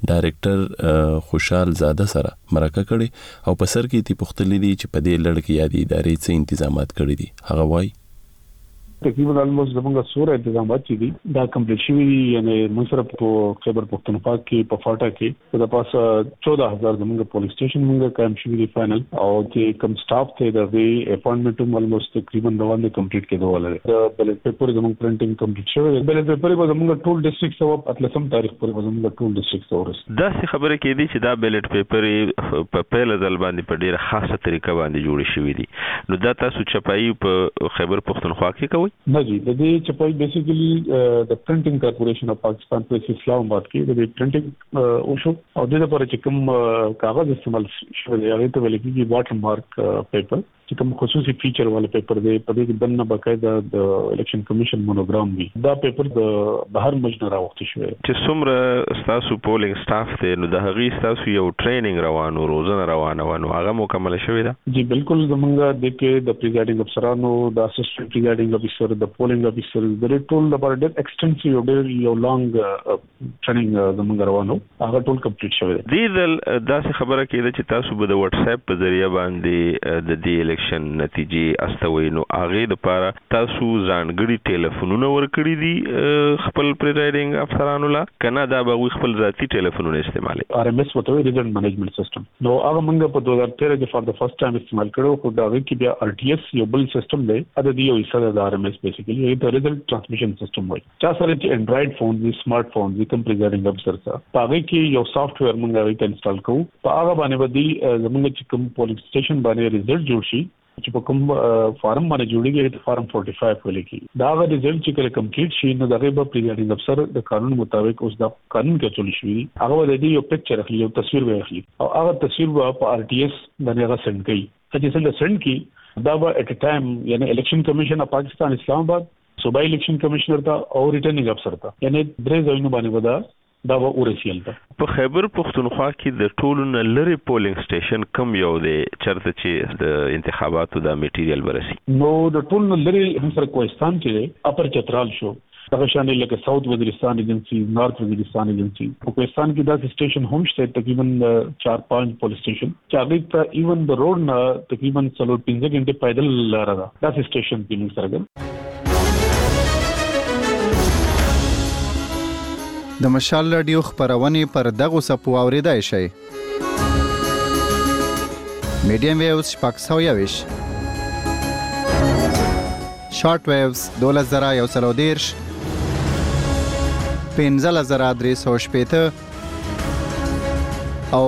ډایرکټر خوشحال زاده سره مرکه کړي او په سر کې تی پختلې دي چې په دې لړ کې یاد ادارې څه انتظامات کړي دي. هغه وایي تقریبا almost زموږه سوره انتظامات دي دا کمپلیټ شوی دي یعنی موږ په خیبر پختونخوا کې په فاټا کې د پاسه 14000 زموږه پولیس سټیشن موږ قائم شوی دي فائنل او چې کم سټاف ته د وی اپاینټمنټ هم almost تقریبا روانه کمپلیټ کېدو ولر د بیلټ پیپر زموږ پرنټینګ کمپلیټ شوی دی. بیلټ پیپر به زموږ ټول ډیسټریکټ او اتلسم تاریخ پورې زموږ ټول ډیسټریکټ اورس دا څه خبره کې دي چې دا بیلټ پیپر په پیل ځل باندې په ډیره خاصه طریقه باندې جوړ شوی دي. نو دا تاسو چپایي په خیبر پختونخوا کې کوي؟ نه جی د چپای بیسیکلی د پرنټینګ کارپوریشن اف پاکستان په اسلام آباد کې د پرنټینګ او شو او د لپاره چې کوم کاغذ استعمال شوی دی هغه ته ویل کېږي واټر مارک پیپر چې کوم خصوصي فیچر والے پیپر دی په دې کې دنه باقاعده د الیکشن کمیشن مونوګرام دی. دا پیپر د بهر مجنه راوخته شوی چې څومره تاسو پولینګ سټاف ته نو د هغې تاسو یو ټریننګ روانو روزنه روانه ونه هغه مکمل شوی دا؟ جی بالکل زمونږ د کې د پریزایډینګ افسرانو د اسسټنټ پریزایډینګ افسر د پولینګ افسر د ټول لپاره ډېر ایکسټنسیو ډېر یو لانګ ټریننګ زمونږ روانو هغه ټول کمپلیټ شوی دی. دا څه خبره کېده چې تاسو به د واتس اپ په ذریعہ باندې د دې الیکشن نتیجې استوي نو هغه د لپاره تاسو ځانګړي ټلیفونونه ورکړي دي خپل پریزایډینګ افسرانو لا کنه دا به خپل ذاتی ټلیفونونه استعمالي؟ RMS وته ریزلټ منیجمنت سیستم نو هغه موږ په 2013 کې فار د فرست ټایم استعمال کړو خو دا کې بیا RTS یو بل سیستم دی دا دی یو حصہ د RMS بیسیکلی د ریزلټ ټرانسمیشن سیستم وایي چا سره چې انډراید فون دی سمارټ فون دی کوم پریزایډینګ افسر سره هغه کې یو سافټ ویر موږ هغه انسټال کوو په هغه باندې باندې زموږ چې کوم پولیس سټیشن باندې ریزلټ جوړ شي چې په کوم فارم باندې جوړیږي فارم 45 ولیکي دا هغه ریزلټ چې کله کمپلیټ شي نو دغه به پریزایډینګ افسر د قانون مطابق اوس دا قانون کې چول شي هغه د دې یو پکچر اخلي یو تصویر به اخلي او هغه تصویر په RTS باندې هغه سند کوي چې څنګه سند کی دا به اټ ا ټایم یعنی الیکشن کمیشن اف پاکستان اسلام آباد صوبائی الیکشن کمشنر تا او ریټرنینګ افسر تا یعنی درې ځایونو باندې ودا دا و ورسیل ده. په خیبر پختونخوا کې د ټولو نه لري پولینګ سټیشن کم یو دی چرته چې د انتخاباتو د میټیریل برسي؟ نو د ټولو نه لري سره کوهستان کې اپر چترال شو دغه شان لکه ساوث وزیرستان ایجنسی نارث وزیرستان ایجنسی په کوهستان کې دا سټیشن هم شته تقریبا 4-5 پولیس سټیشن چې هغه ته ایون د روډ نه تقریبا 15 غنټه پیدل لار ده دا سټیشن کې موږ سره د مشال رادیو خبرونه پر دغه سپو اوریدای شي. میډیم ویوز 620 شارټ ویوز 2130 15350 او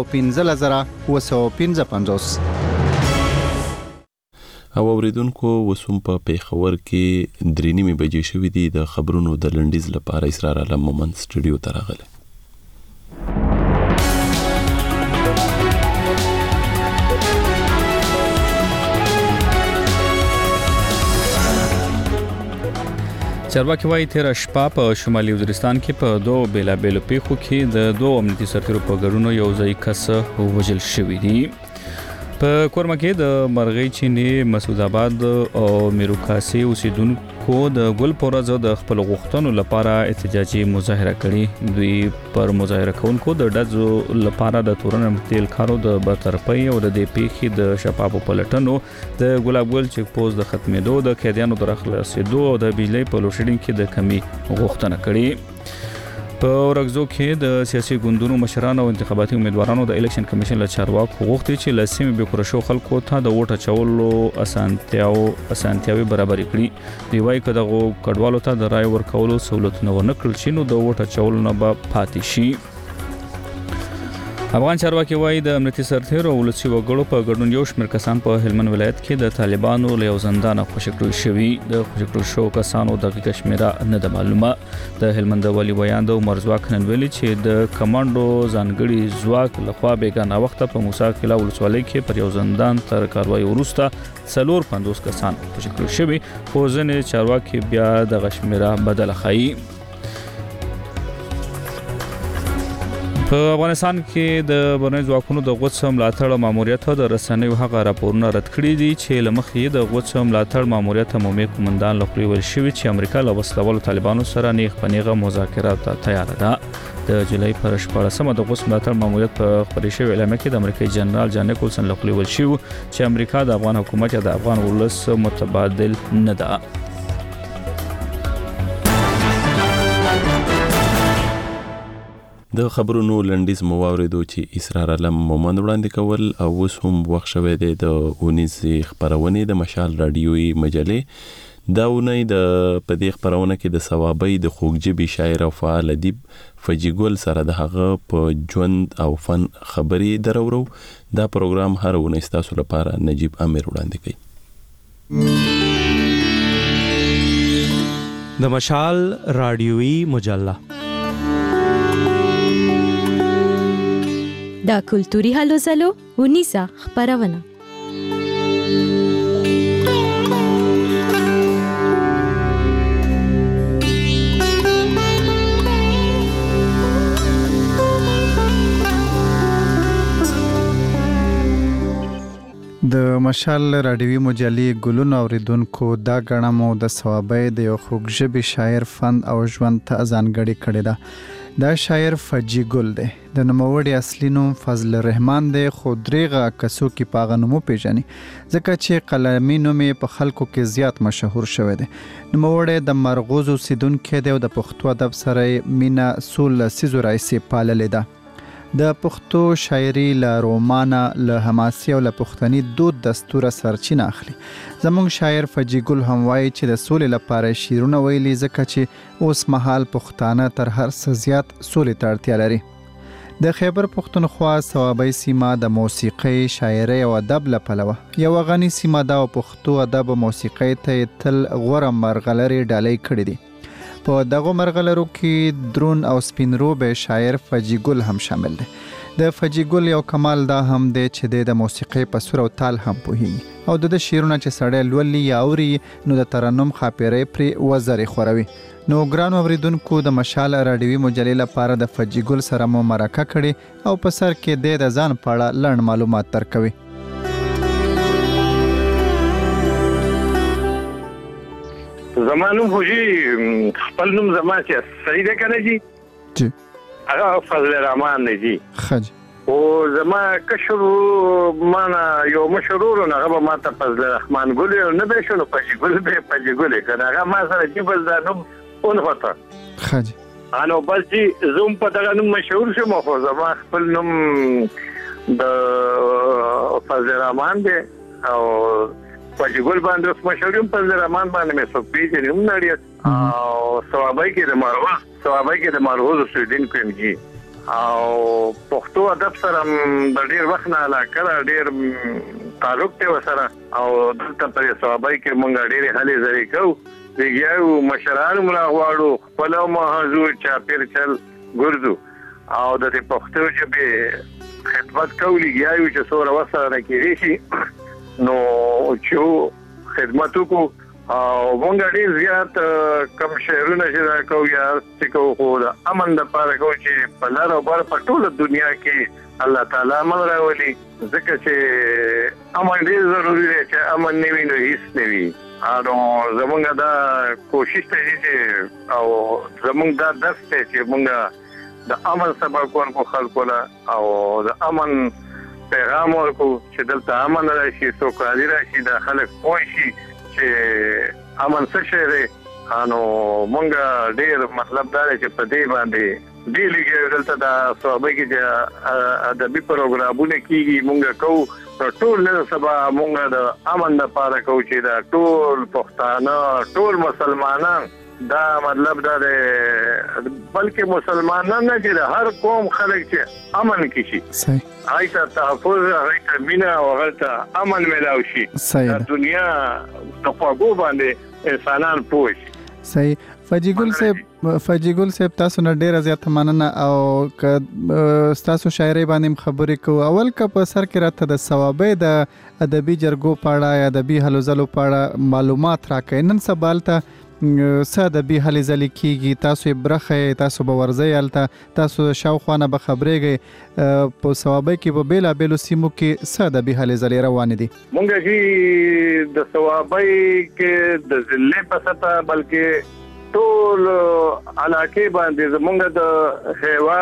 15955. او اوریدونکو وسوم په پیښور کې 3:30 بجې شوې دي. د خبرونو د لنډیز لپاره اسرار علم مومند سټوډیو ته راغله. چارواکي وايي تیر شپه په شمالي وزیرستان کې په دوه بیلابېلو پیښو کې د دوه امنیتي سرتیرو په ګډون یو ځای کس وژل شوی دی. په کورما کې د مرغۍ چینی مسعود آباد او میروکاسي اوسیدونکو د ګل پورز د خپل غوښتنو لپاره احتجاجي مظاهره کړې. دوی پر مظاهره کوونکو د ډزو لپاره د تورن تیل کارو د برطرفۍ او د دې پیښې د شفافو پلټنو د ګلاب ګل چیک پوسټ د ختمېدو د قیدیانو د راخلاصېدو او د بجلی په لوډشیډینګ کې د کمی غوښتنه کړې. په ورغزو کې د سیاسي ګوندونو مشرانو او انتخاباتي امیدوارانو د الیکشن کمیشن له چارواکو غوښتي چې لسیمې به کورشو خلکو ته د ووټ اچولو اسانتیاوي برابر کړي. دی وايي کله کډوالو ته د رای ورکولو سہولتونه ورنکړل شي نو د ووټ اچولو نه به پاتې شي. افغان چارواکي وايي د امنیتي سرتیرو او ولسي وګړو په ګډون یو شمېر کسان په هلمند ولایت کې د طالبانو له یو زندان خوشی کړی شوی. د خوشی کړو شو کسانو دقیقه شمیره نه ده معلومه. د هلمند والي ویاند او مرزواک نن ویلي چې د کمانډو ځانګړي ځواک لخوا بیګانه وخت په موسی کلا ولسوالۍ کې پر یو زندان تر کاروای وروسته 450 کسان خوشی کړی شوی. خو ځینې چارواکي بیا د غشمیره بدل خایي. په افغانستان کې د بهرنیو ځواکونو د غوڅ ملاتړ ماموریت د رسنیو هغه راپورونه رد کړي دي چې لمخې د غوڅ ملاتړ ماموریت عمومي قومندان لخوا ویل شوی چې امریکا له وسلوالو طالبانو سره نیغ په نیغه مذاکرات ته تیار ده. د جولای پر 14مه د غوڅ ملاتړ ماموریت په خبري شوی اعلامیه کې د امریکایي جنرال جان نیکولسن لخوا ویل شوی چې امریکا د افغان حکومت یا د افغان ولس متبادل نه ده. د خبرونو لنډیز مو واوریدو چې اسرار علم مومند وړاندې کول او اوس هم وخت شوی دی د اونیزې خبرونې د مشال رادیوي مجلې. دا اونۍ د په دې خبرونه کې د ثوابي د خوږجبي شاعر او فعال ادیب فجی ګل سره د هغه په ژوند او فن خبري درورو. دا پروګرام هر اونۍ تاسو لپاره نجیب امیر وړاندې کوي. د مشال رادیوي مجله دا کلتوري هلو زلو ونیسا خبرونه. د مشال رادیوي مجلې ګلونو اوریدونکو دا غنمو د ثوابي د یو خوږژبي شاعر فن او ژوند ته ځانګړي کړی ده. دا شاعر فجی ګل دی. د نوموړي اصلي نوم فضل الرحمن دی خو دریغه کسو کې پاغه نوم پیژني ځکه چې قلمي نوم په خلکو کې زیات مشهور شوی دی. نوموړي د مرغوز اوسیدونکو دی او د پښتو ادب سره مینا سول سيزو رئیسي پاللې ده. د پښتو شاعري له رومانه له حماسي او له پښتني دود دستوره سرچینه اخلي. زموږ شاعر فجی ګل هم وایي چې د سولې لپاره شعرونه ویلي ځکه چې اوس مهال پښتانه تر هر څه زیات سولې ته اړتیا لري. د خیبر پښتونخوا ثوابي سیمه د موسیقي، شاعري او ادب له پلوه یو غني سیمه ده او پښتو ادب او موسیقي ته تل غوړه مرغلري ډالۍ کړې دي. په دغه مرغلرو کې درون او سپینروبه شاعر فجی ګل هم شامل دی. د فجی ګل یو کمال دا هم دی چې د موسیقي په سور او تال هم پوهیږي او د شعرونه چې سړی لولي یا اوري نو د ترنم خاپیرې پر وزري خوروي. نو ګران اوریدونکو د مشال رادیوي مجلې لپاره د فجی ګل سره مو مرکه کړي او په سر کې د ځان پاړه لړ معلومات درکوي. زمانو هوجي خپل نوم زما چې صحیح ده کنه جی هغه فضل الرحمن دی جی خج او زما کشر معنا یو مشرور نه هغه ما ته فضل الرحمن ګل نه به شنو پجی ګل کنه هغه ما سره چې بل دا نوم اون وته خج انو بس چې زوم په دغه نوم مشهور شوم خو زما خپل نوم د فضل الرحمن دی او فجګل باندې مشهور یم. فضل الرحمن باندې مې څوک پیژني هم نه او ثوابای کې د مروه سویډن کومږي او پښتو ادب سره د ډیر وخت نه علاقه ډیر تعلق ته وسره او دلته په ثوابای کې مونږ ډیر هلي زری کوو دیګیو مشران مرا غواړو خپل محضور چاپیر چل ګرځو او د پښتو ژبې خدمت کولی گیایو چې سوره وسره کېږي شي نو چې خدمت وکړو او مونږ ډیر زیات کم شهرونه چې کوو یا چې کوو خو د امن لپاره کوو چې په لار او بر په ټوله دنیا کې الله تعالی امن راولي ځکه چې امن ډیر ضروري دی چې امن نه وي نو هیڅ نه وي. نو زمونږ دا کوشش ته چې او زمونږ دا درس ته چې مونږ د امن سبق ورکو خلکو له او د امن پیغام ورکو چې دلته امن راشي سوکالي راشي د خلک پوه شي چې امن څه شی دی. نو مونږ ډیر مطلب دا چې په دې باندې ډیر لږ دلته د صحابه کې چې ادبي پروګرامونه کیږي مونږ کوو ټول نه سبا مونږ د امن لپاره کوو چې دا ټول پښتانه ټول مسلمانان دا مطلب دا دی بلکې مسلمانان نه چې هر قوم خلک چې امن کې شي هغه تحفظ هغه مینا او هغه امن ملاوي شي د دنیا په خواږو باندې انسانان پوه شي. صحیح. فجیګل صاحب تاسو نه ډیره زیاته مننه او تاسو شاعري باندې خبرې کوو. اول کا په سر کې راته د ثوابې د ادبي جرګو پاړه یا ادبي هلو ځلو پاړه معلومات راکې. نن سبالته ساده به هلي ځلې کیږي تاسو برخه تاسو به ورځي الته تاسو شاوخوانه به خبرېږي په ثوابې کې په بیلا بیلو سیمو کې ساده به هلي ځلې روان دي. مونږ چې د ثوابې کې د ځلې په ستا بلکې ټول علاقه باندې زمونږ د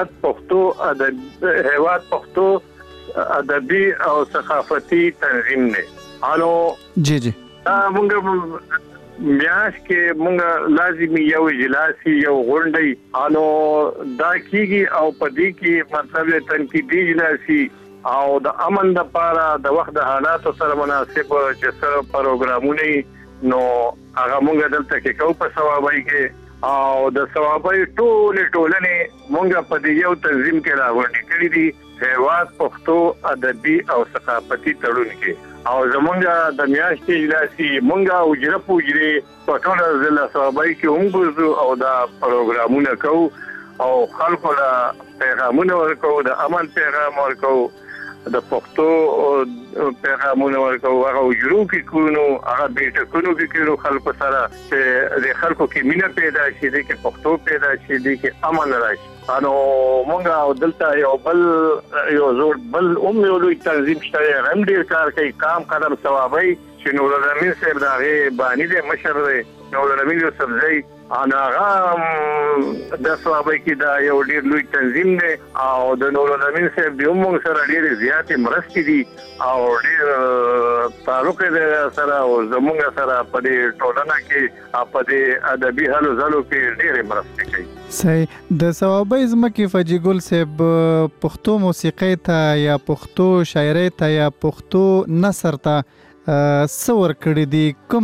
هیواد پښتو ادبي او ثقافتي تنظیم نه انو جی مونږ میاش کې مونږ لازمي یو اجلاسي یو غونډي انو دا کیږي او پدې کې مطلب تنقیدي اجلاسي او د امن لپاره د وخت د حالاتو سره مناسب چې سره پروګرامونه نو هغه مونږ دلته کې کوو په ثوابای کې او د ثوابای ټولنې مونږ په دې یو تنظیم کې راوړل کړی دي هیواد پښتو ادبي او ثقافتي تړون کې او زمونږ د میاشتې اجلاسي مونږ اجره پوجري په ټول ضلع ثوابای کې هم ګرځو او دا پروګرامونه کوو او خلکو له پیغامونه ورکو د امن پیغام ورکو د پښتو پیغامونه ورکو هغه اجرو کې کونو هغه بیٹکونو کې کړو خلکو سره چې د خلکو کې مینه پیدا شي د کې پښتو پیدا شي د کې امن راشي. انو مونږ او دلته یو زور بل یو لوی تنظیم شته هم ډیر کار کوي کام قدم ثوابای چې نور الامین صاحب دغه باندې د مشر دی نور الامین سبزی انا غام د ثوابای کې دا یو ډیر لوی تنظیم دی او د نور الامین صاحب د موږ سره ډیر زیاتې مرستې دي او ډیر تعلق دی سره او زموږ سره په دې ټولنه کې په دې ادبي هلو ځلو کې ډیر مرستې کوي. صحیح. د ثوابای زمکه فجیګل صاحب پښتو موسیقي ته یا پښتو شاعري ته یا پښتو نثر ته څور کړی دي کوم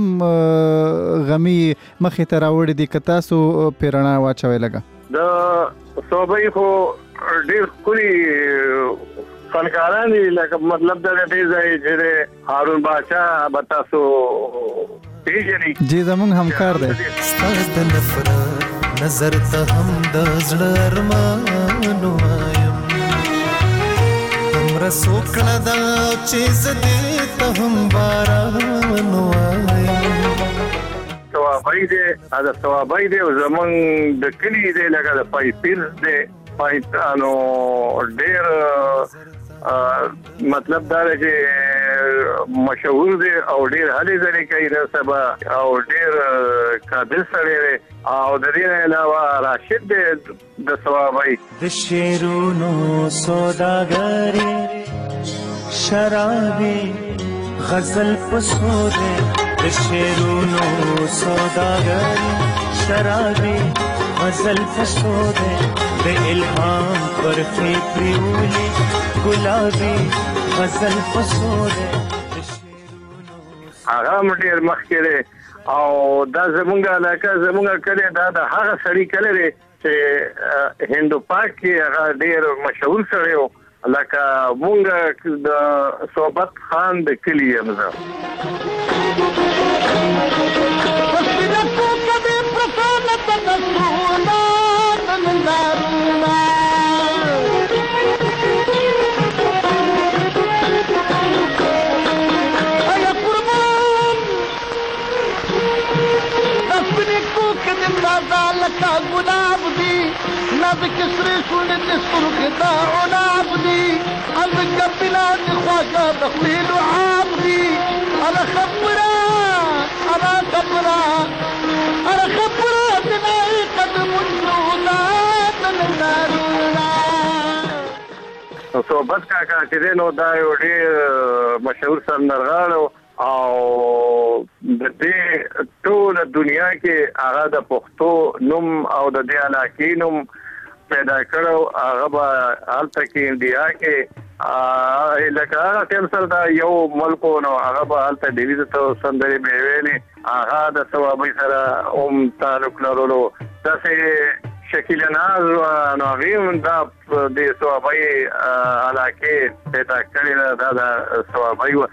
غمی مخې ته راوړی دي که تاسو پیرنا واچوي لګه د ثوابای خو ډیر کلی فنکاران دي لکه مطلب دا دی چې هارون بادشاہ بتاسو پیژني جی زمونږ همکار دی ستاسو د نفرت نظر ته هم د زړه ارمانو وایم تمره سوکړه دا چې زده ته هم باران وایم ثوابای دې دا ثوابای دې زمونږ د کلی دې لکه د پایپیر دې پایتانو ډیر مطلب دا چې مشهور دي او ډیر هلي ځلې کوي د سبا او ډیر قابل سره دی او د دې علاوه راشد دی د ثوابای د شیرونو سوداګری شرابي غزل پسوده د شیرونو سوداګری شرابي غزل فسوده د الهام پر فکرولي ګلابي غزل فسوده هغه ډیر مخکې او دا زمونږه علاقه زمونږه کلی دا د هغه سړی کلی دی چې هندو پاک کې هغه ډیر مشهور سړی و لکه مونږ د صحبت خان د کلی یم زه لکا گلاب دی نازک سری سوڑی دی سرخ دا عناب دی الگا بلا دی خواجہ دخلیل عاب دی انا خبرا دنائی قدم الجودا دنارونا صحبت کاکا چې دی نو دا یو ډېر مشهور سندرغاړی او د دې ټول دنیا کې هغه د پښتو نوم او د دې علاقې نوم پیدا کړو هغه به هلته کې انډیا کې لکه هغه ټیم سره دا یو ملکو نو هغه به هلته ډیوي ته سندرې به ویلې هغه د ثوابي سره تعلق لرلو داسې شکیل ناز نو هغې دا د ثوابي علاقې پیدا کړې دا د ثوابي و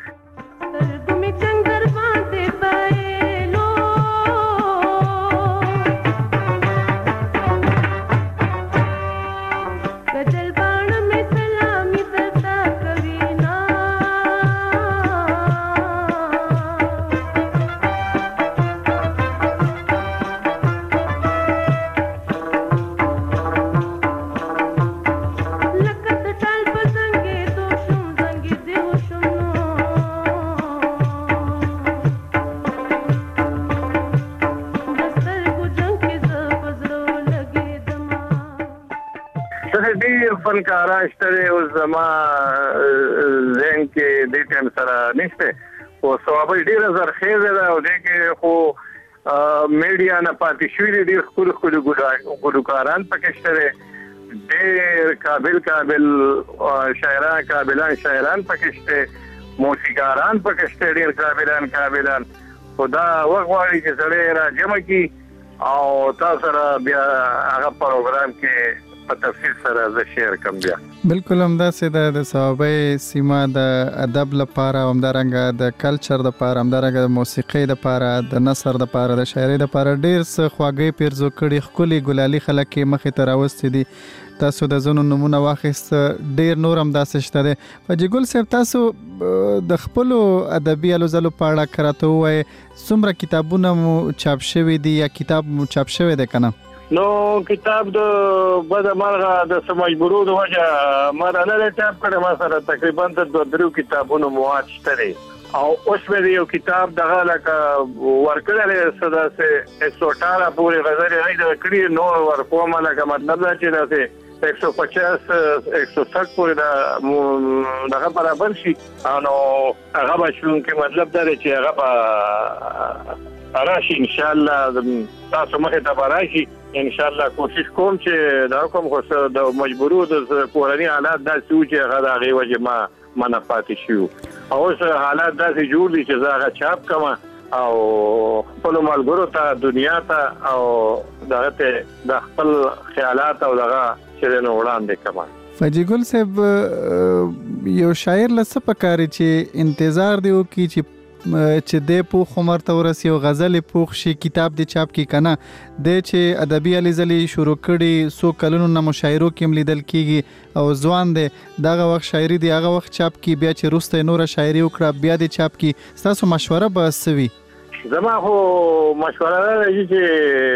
فنکاران شته اوس زما ذهن کې دې ټیم سره نشته او ثوابي ډېره زرخیزه ده او دې کې خو میډیا نه پاتې شوي دي ډېر ښکلي ګلوکاران پکې شته دي ډېر قابل شاعران پکې شته موسیقاران پکې شته ډېر قابلان خو دا وخت غواړي چې سړی راجمع کړي او تاسو سره بیا هغه پروګرام کې په تفصیل سره زه شیر کوم بیا بالکل همداسې د صحابه سیمه د ادب لپاره همدارنګه د کلچر لپاره همدارنګه د موسیقۍ لپاره د نثر لپاره د شاعرۍ لپاره ډېر څه خواږه پیرزو کړي ښکلي ګلالي خلک یې مخې ته راوستي دي تاسو د ځینو نومونه واخیست ډېر نور همداسې شته دی فجی ګل صاحب تاسو د خپلو ادبي هلو ځلو په اړه که راته ووایې څومره کتابونه مو چاپ شوي دي یا کتاب مو چاپ شوی دی که نه نو کتاب د بده مرغه د مجبورو د وجه ما نه دی چاپ کړی ما سره تقریبا د 2-3 کتابونو مواد شته دی او اوس مې یو کتاب دغه لکه ورکړی څه داسې 118 پورې غزلې کړي نور ورکوم لکه مطلب دا چې داسې 150-160 پورې دغه برابر شي نو هغه به شونکې مطلب دا دی چې هغه به راشي انشاءالله تاسو مخې ته به راشي انشاءالله کوشش کوم چې دا کوم خو د مجبورو د کورني حالات داسې و چې هغه د هغې وجې ما نه پاتې شو او اوس حالات داسې جوړ دي چې زه هغه چاپ کوم او خپلو ملګرو ته دنیا ته او دغه ته د خپل خیالات او دغه چې دی نو وړاندې کوم فجی ګل صاحب یو شاعر له څه پکاري چې انتظار دی وکړي چې د پوخ عمر ته ورسي او غزل پوخ شي کتاب دی چاپ کی کنه د چې ادبي الیزلی شروع کړي سو کلونو نه مشاعرو کې ملیدل کیږي او ځوان دی دغه وخت شاعري دی هغه وخت چاپ کی بیا چې روسته نور شاعري وکړه بیا دی چاپ کی تاسو مشوره به سوي زما خو مشوره راځي چې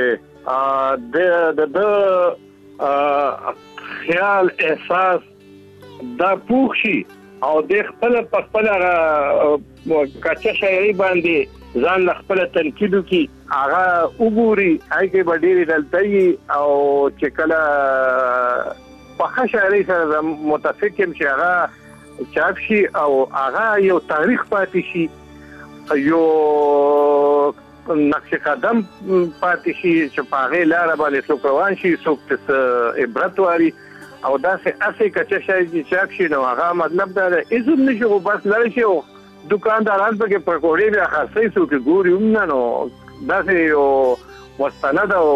د خیال احساس دا پوخ شي او د خپل کچا شاعري باندې ځان خپل تنقید کی هغه وګوري هغه به ډېر دلته او چې کله په شاعري سره متفقم چې هغه چاپ شي او هغه یو تاریخ پاتې شي یو نقش قدم پاتې شي چې په هغه لار باندې څوک روان شي څوک څه عبرت واري او دا څه اسې کچه شي چې اکشي نو هغه مطلب دا ایزم نشي خو بس لری شي او دکانداران په کې پکوړې بیا خاصې څوک ګوري نو دا څه مستند او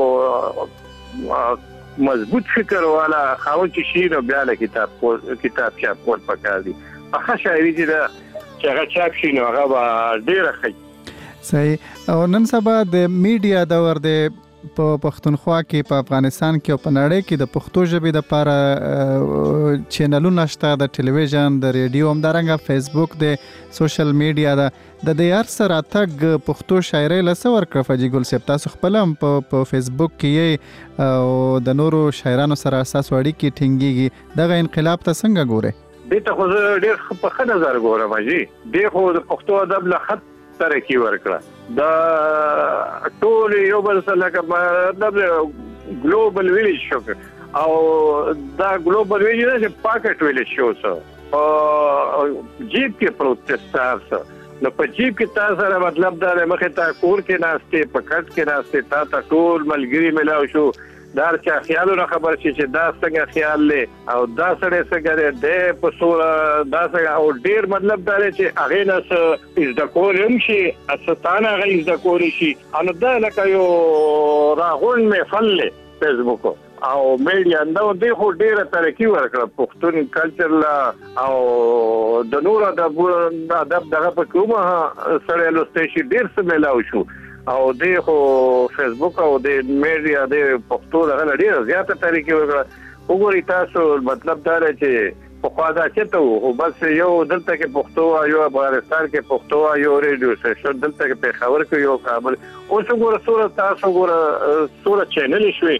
مضبوط فکر والا خاون چې شي نو بیا له کتاب چاپ کول پکار دي هغه شاعري چې هغه چاپ شي نو هغه ډیره ښه صحیح او نن سبا د میډیا دور د په پښتونخوا کې په افغانستان کې او په نړۍ کې د پښتو ژبې لپاره چینلونه شته د ټلویزیون د ریډیو همدارنګه فیسبوک د سوشل میډیا د دې هر سره تګ پښتو شاعري لسه ورکړه فجی ګل صاحب تاسو خپل هم په فیسبوک کې او د نورو شاعرانو سره اساس وړي کې ټینګيږي دغه انقلاب ته څنګه ګوري دې ته خو ډېر په ښه نظر ګورم اجي دې خو د پښتو ادب له خط ترقی ورکړه دا ټول یو بل سره مطلب ګلوبل ویلیج شو او دا ګلوبل ویلیج نه پاکټ ویلیج شو او جیب کې پروتستار نو په جیب کې تاسو سره مطلب دا مخه تا کور کې ناشته پکټ کې ناشته تا ټول ملګری ملاو شو دار چا خیالونه خبر شي چې دا څنګه خیال لې او دا سره څنګه دې په صورت دا څنګه او ډیر مطلب دا چې هغه نس از د کورم شي استانه هغه از د کور شي ان دا لکه یو راغون محفل فیسبوک او میډیا نو دې خو ډیره ترقی ورکړه پښتون کلچر لا او د نور ادب دغه په کومه سره لوستې شي ډیر څه ملاو شو او دې خو فیسبوک او د میډیا د پښتو دغه ډیره زیاته طریقې وکړه وګورئ تاسو مطلب دا چې په خوا دا چته او بس یو دلته کې پښتو یو افغانستان کې پښتو یو ریډیو سټیشن دلته کې پیښور کې یو کابل اوس وګوره صورت تاسو وګوره صورت چینل شوي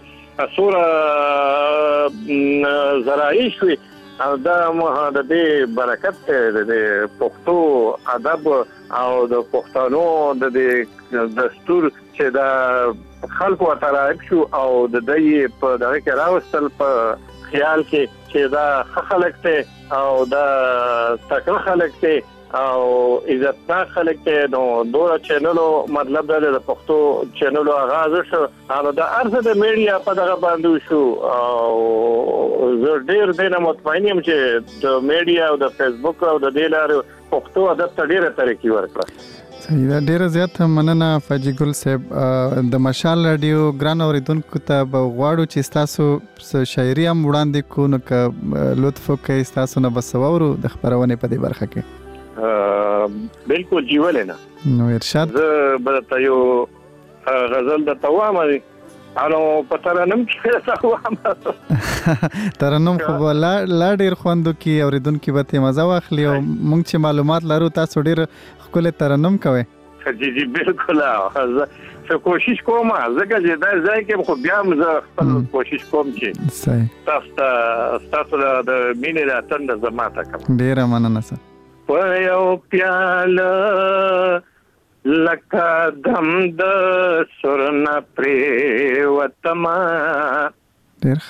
صورت زراعي شوي او دا د دې برکت د پښتو ادب او د پښتنو د دستور چې دا خلکو ترایب شو او د دې په دغه کې راوستل په خیال کې چې دا خلک ته او دا تکړه خلک ته او عزتناک خلک ته نو دوه چینلو مطلب دا د پښتو چینلو آغاز شو او دا ارزه د میډیا په دغه باندې شو او زه ډیر دینه مطمئن یم چې د میډیا او د فیسبوک او د دې لارې پښتو ادب ته ډیره ترقی ورکړه صحیح دا ډیره زیاته مننه فجی ګل صاحب د مشال رادیو ګران اوریدونکو ته غواړو چې تاسو شاعري هم وړاندې کو نو که لطف وکړئ تاسو نه بس وورو د خبرونه په دې برخه کې بالکل جیولنا نو ارشاد زه به یو غزل د توامه انو پترنم کې توامه ترنم خو لا ډیر خوندو کې اوریدونکو به ته مزه واخلي او مونږ چې معلومات لرو تاسو ډیر خپل ترنم کوي جی بالکل زه کوشش کوم ځکه چې دا ځای کې خو بیا زه خپل کوشش کوم چې صحیح تاسو د مینې د اتند زماته کوم ډیر مننه سره پيو پیاله لکه دم د سرنا پریوتما ډېر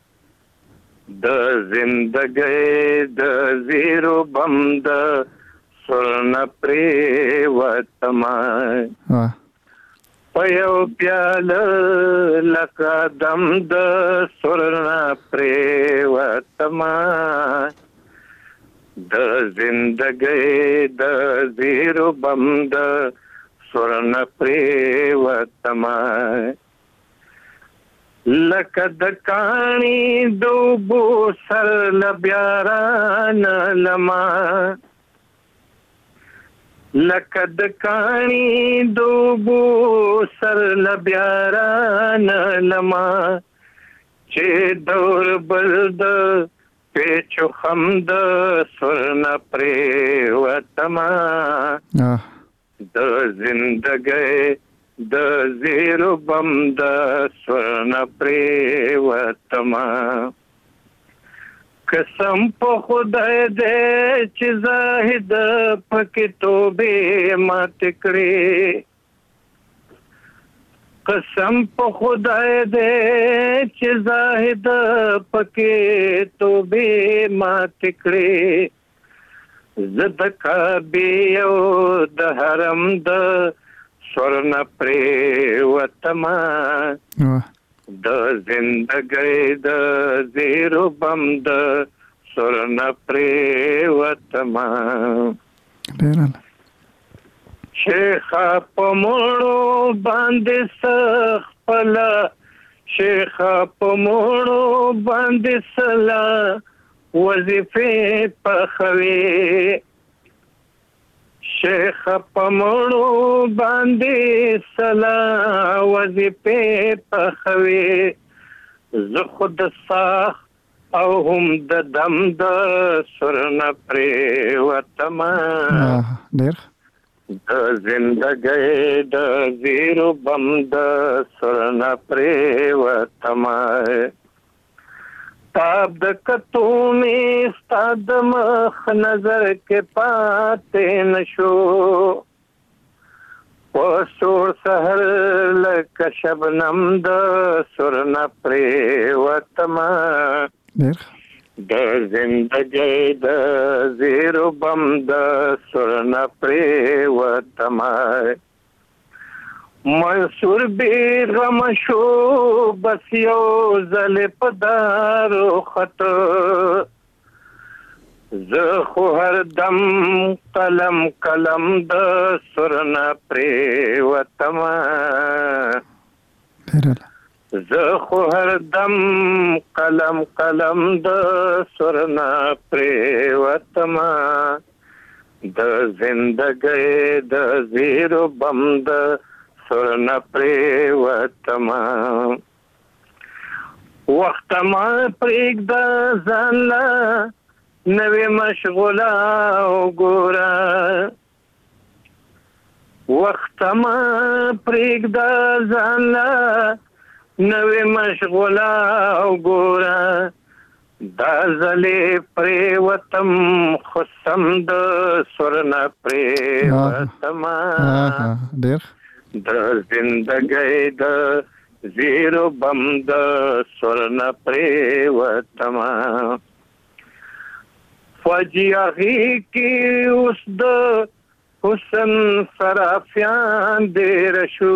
د زندګۍ د زیرو بم د سرنا پریوتما پيو پیاله لکه دم د سرنا پریوتما د زندګۍ د زیرو بم د سورن پریوتما لکه د کانی دوبو سر لبیاران لما لکه د کانی دوبو سر لبیاران لما چې دور بلد پیچو خم د سرن پریوتما د زندګۍ د زیرو بم د سرن پریوتما قسم په خدای دې چې زاهد پکې توبه مات کړې قسم په خدای دې چې زاهد پکې توبه مات کړې زد کعبه او د حرم د سورن پریوتما د زندګۍ د زیرو بم د سورن پریوتما شیخ په مړو باندې سخپل شیخ په مړو باندې سلا وظیفه پخوي شیخ په مړو باندې سلا وظیفه پخوي زه خود ساخ او هم د دم د سرن پریوتما ډیر د زندګۍ د زیرو بم د سرن پریوتما تاب د کتو می ستاد مخ نظر کې پاتې نشو وسور سحر لک شبنم د سرن پریوتما د زندګۍ د زیرو بم د سرن پریوتما منصور بیغم شو بس یو زل پدارو خط زه خو هر دم قلم قلم د سرن پریوتما زه خو هر دم قلم قلم د سرن پریوتما د زندګۍ د زیرو بم د سرن پریوتما وخت ما پرېږده ځان له نوې مشغوله وګوره وخت ما پرېږده ځان له نوې مشغوله وګوره دا ځلې پریوتم خو سم د سرن پریوتما د زندګۍ د زیرو بم د سرن پریوتما فجیاغي کې اوس د حسن صرافیان ډېر شو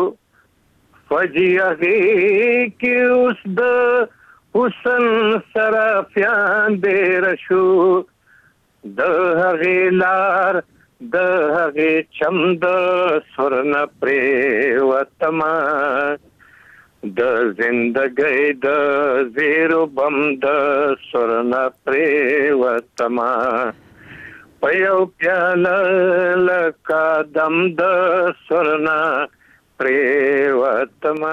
فجیاغي کې اوس د حسن صرافیان ډېر شو د هغې لار د هغې چم د سرن پریوتما د زندګۍ د زیرو بم د سرن پریوتما په یو پیاله لکه دم د سرن پریوتما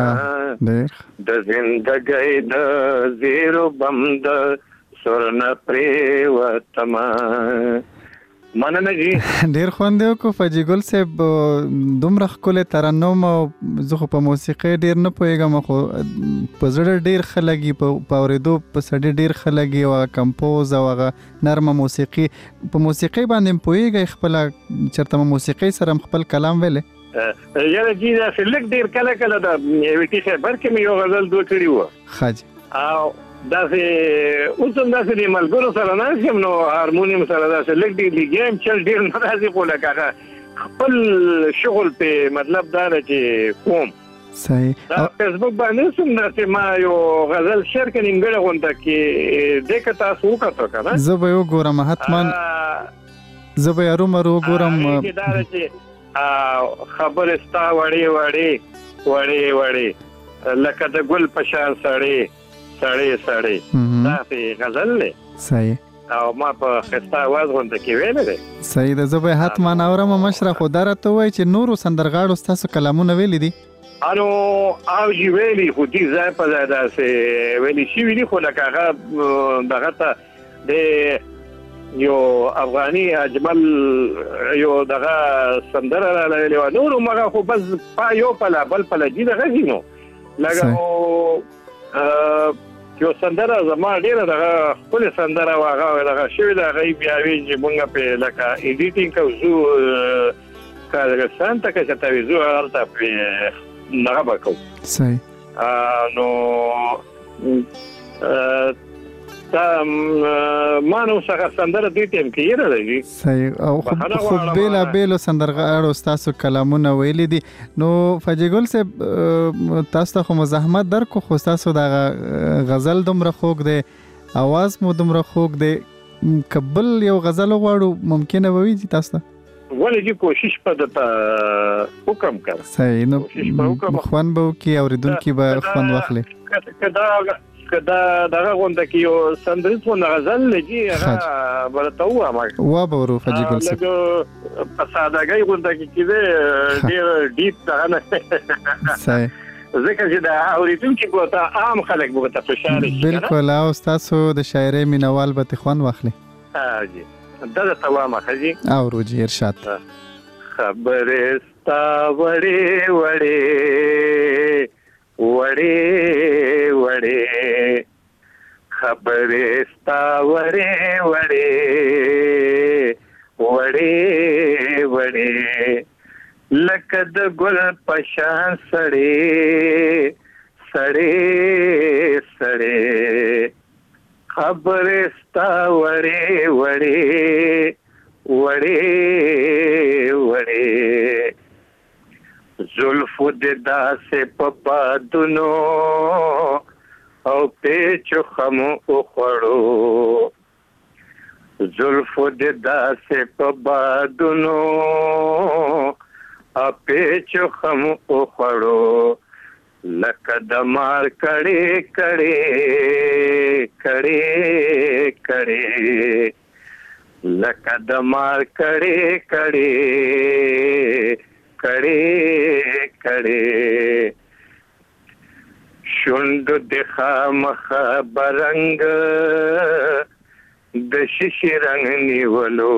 د زندګۍ د زیرو بم د سرن پریوتما مننه جی ډیر خوند یو کو فجی ګل صاحب دومره ښکلی ترنم او زه خو په موسیقۍ ډیر نه پوهېږم خو په زړه ډیر ښه لګي په اورېدو په سړي ډیر ښه لګي او هغه کمپوز او هغه نرمه موسیقي په موسیقۍ باندې هم پوهېږئ خپله چېرته مو موسیقۍ سره هم خپل کلام ویلی یاره جی داسې لږ ډېر کله کله د ویټي خیبر کې مې یو غزل دوه کړي وه ښه جي او داسې اوس هم داسې د ملګرو سره ناست یم نو هارمونیم سره داسې لږ ډېر لګیا یم چل ډېر نه راځي خو لکه هغه خپل شغل پې مطلب دا ده چې کوم صحیح دا فیسبوک باندې هم داسې ما یو غزل شیر کړ نیمګړې غونډه کې دې که تاسو وکتو که نه زه به یې وګورم حتما زه به یې ارومرو وګورم دا ده چې خبرې ستا وړې وړې وړې وړې لکه د ګل په شان سړې سړی سړی دا په غزل دی صحیح او ما په خسته आवाज غونډه کې ویل دی صحیح ده زه به حتما اورم مشره خو دا راته وایي چې نورو سندرغاړو ستاسو کلامونه ویلي دي انو او جی ویلي خو دې ځای په ځای داسې ویلي شوي دي خو لکه هغه دغه ته د یو افغاني اجمل یو دغه سندره راغلې وه نورو مغه خو بس یو پله بل پله دي دغه ځي نو لکه یو سندره زما ډیره دغه ښکلې سندره وه هغه دغه شوې ده هغه یې بیا وي چې مونږ پرې لکه ایډیټینګ کوو زو کارګستان ته که چېرته وي زو هلته پرې دغه به کوو صحیح نو ما نو څنګه سندره دې ټیم کې یې راځي صحیح او خو بیلا بیلو سندرغاړو تاسو کلامونه ویلي دي نو فجګل صاحب تاسو ته خو مزاحمت درکو خو تاسو د غزل دومره خوږ دی आवाज مو دومره خوږ دی قبل یو غزل غواړو ممکنه وي تاسو ته ولې دې کوشش په د حکم کړ صحیح نو خوان به کی اوریدونکو به خوان واخلي کدا دغه غونډه کې یو سندریز و غزل لګي هغه ورته وامه وا به ورو فجګل څه په سادهګۍ غونډه کې ډېر ډیپ ده نه صحیح ځکه چې دا اوریدونکو ته عام خلک به ته خوشاله شي بالکل او تاسو د شاعرۍ مینوال به خوان واخلي جی دا تمامه خجی او روجي ارشاد خبره ستا وړې وړې وړې وړې خبره ستا وړې وړې وړې وړې لکه د ګل پشان سړې سړې سړې خبره ستا وړې وړې وړې وړې زلفو د داسې په بادونو او پیچو خمو خوړو زلفو د داسې په بادونو او پیچو خمو خوړو لکه د مار کړي کړي کړي کړي لکه د مار کړي کړي کړي کړي شوند د خامخ برنګ د شیشې رنگ نیولو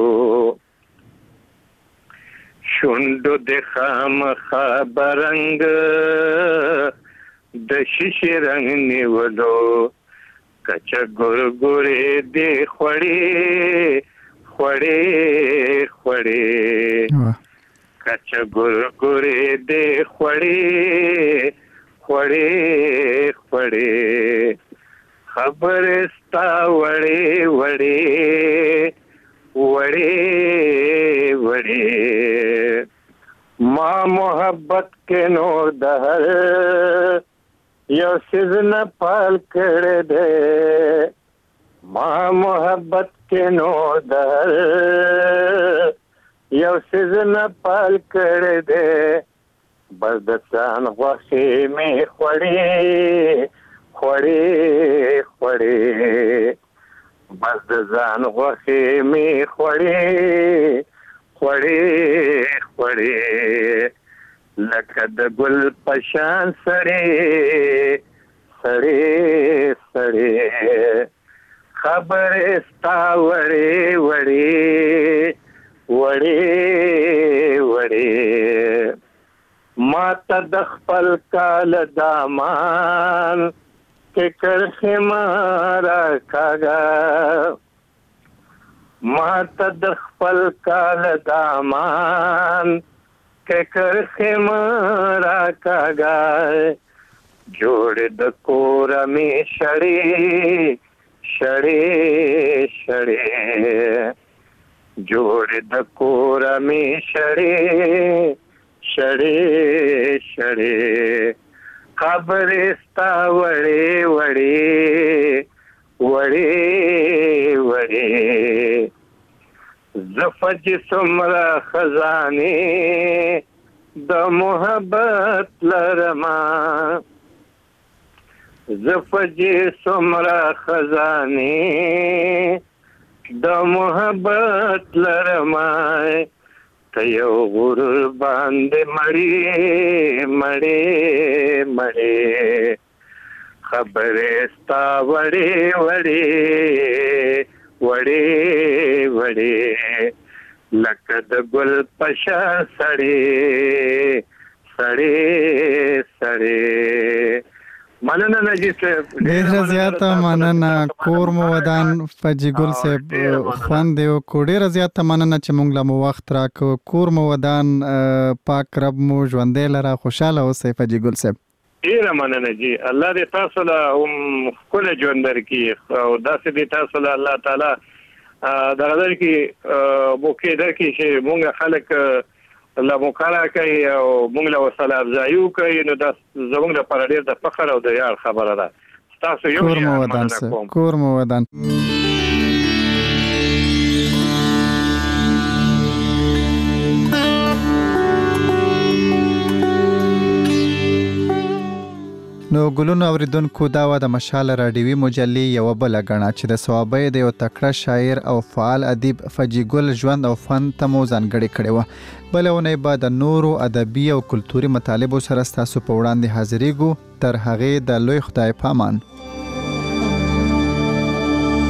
شوند د خامخ برنګ د شیشې رنگ نیولو کچ ګورګورې دې خړې خړې خړې کچ ګورګورې دې خړې خړې خړې خبره ستا وړې وړې وړې وړې ما محبت کې نور دهر یو سیزن پال کړه دې ما محبت کې نور دهر یو سیزن پال کړه دې بردسان غوښې مې خورې خورې خورې بردسان غوښې مې خورې خورې خورې لکه د ګل پشان سړې سړې سړې خبرې ستا وړې وړې وړې وړې ما ته د خپل کال دامان کې کرخې مارا کاغا ما ته د خپل کال دامان کې کرخې مارا کاغا جوړ د کور می شړې شړې شړې جوړ د کور می شړې شړې شړې خبرې ستا وړې وړې وړې وړې زفج سمرا خزانه د محبت لرما زفج سمرا خزانه د محبت لرما ته یو غرور باندې مړې مړې مړې خبرې ستا وړې وړې وړې وړې لکه د ګل پشا سړې سړې سړې مننه نجی صاحب ډیر زیاته مننه کور مو ودان فجګل صاحب خوان دیو کو ډیر زیاته مننه چې مونږ له وخت راکو کور مو ودان پاک رب مو ژوندې لره خوشاله اوسې فجګل صاحب ډیره مننه جی. الله دې تاسو له کله ژوند درکړي او داسې دې تاسو له الله تعالی دا غوړي کې موکه درکړي چې مونږ خلک لا مقاله کوي او مونږ له وسله افزایو کوي نو دا زموږ لپاره ډیر د فخر او د یاد خبره ده. تاسو یو کور مو ودان نو ګلونو اوریدونکو دا و د مشال راډیوي مجلې یو بل غاڼه چې د ثوابې د یو تکړه شاعر او فعال ادیب فجی ګل ژوند او فن ته مو ځانګړي کړي و. بلونه به د نورو ادبي او کلتوري مطالبو سره تاسو په وړاندې حاضرېږو. تر هغه د لوی خدای پامان.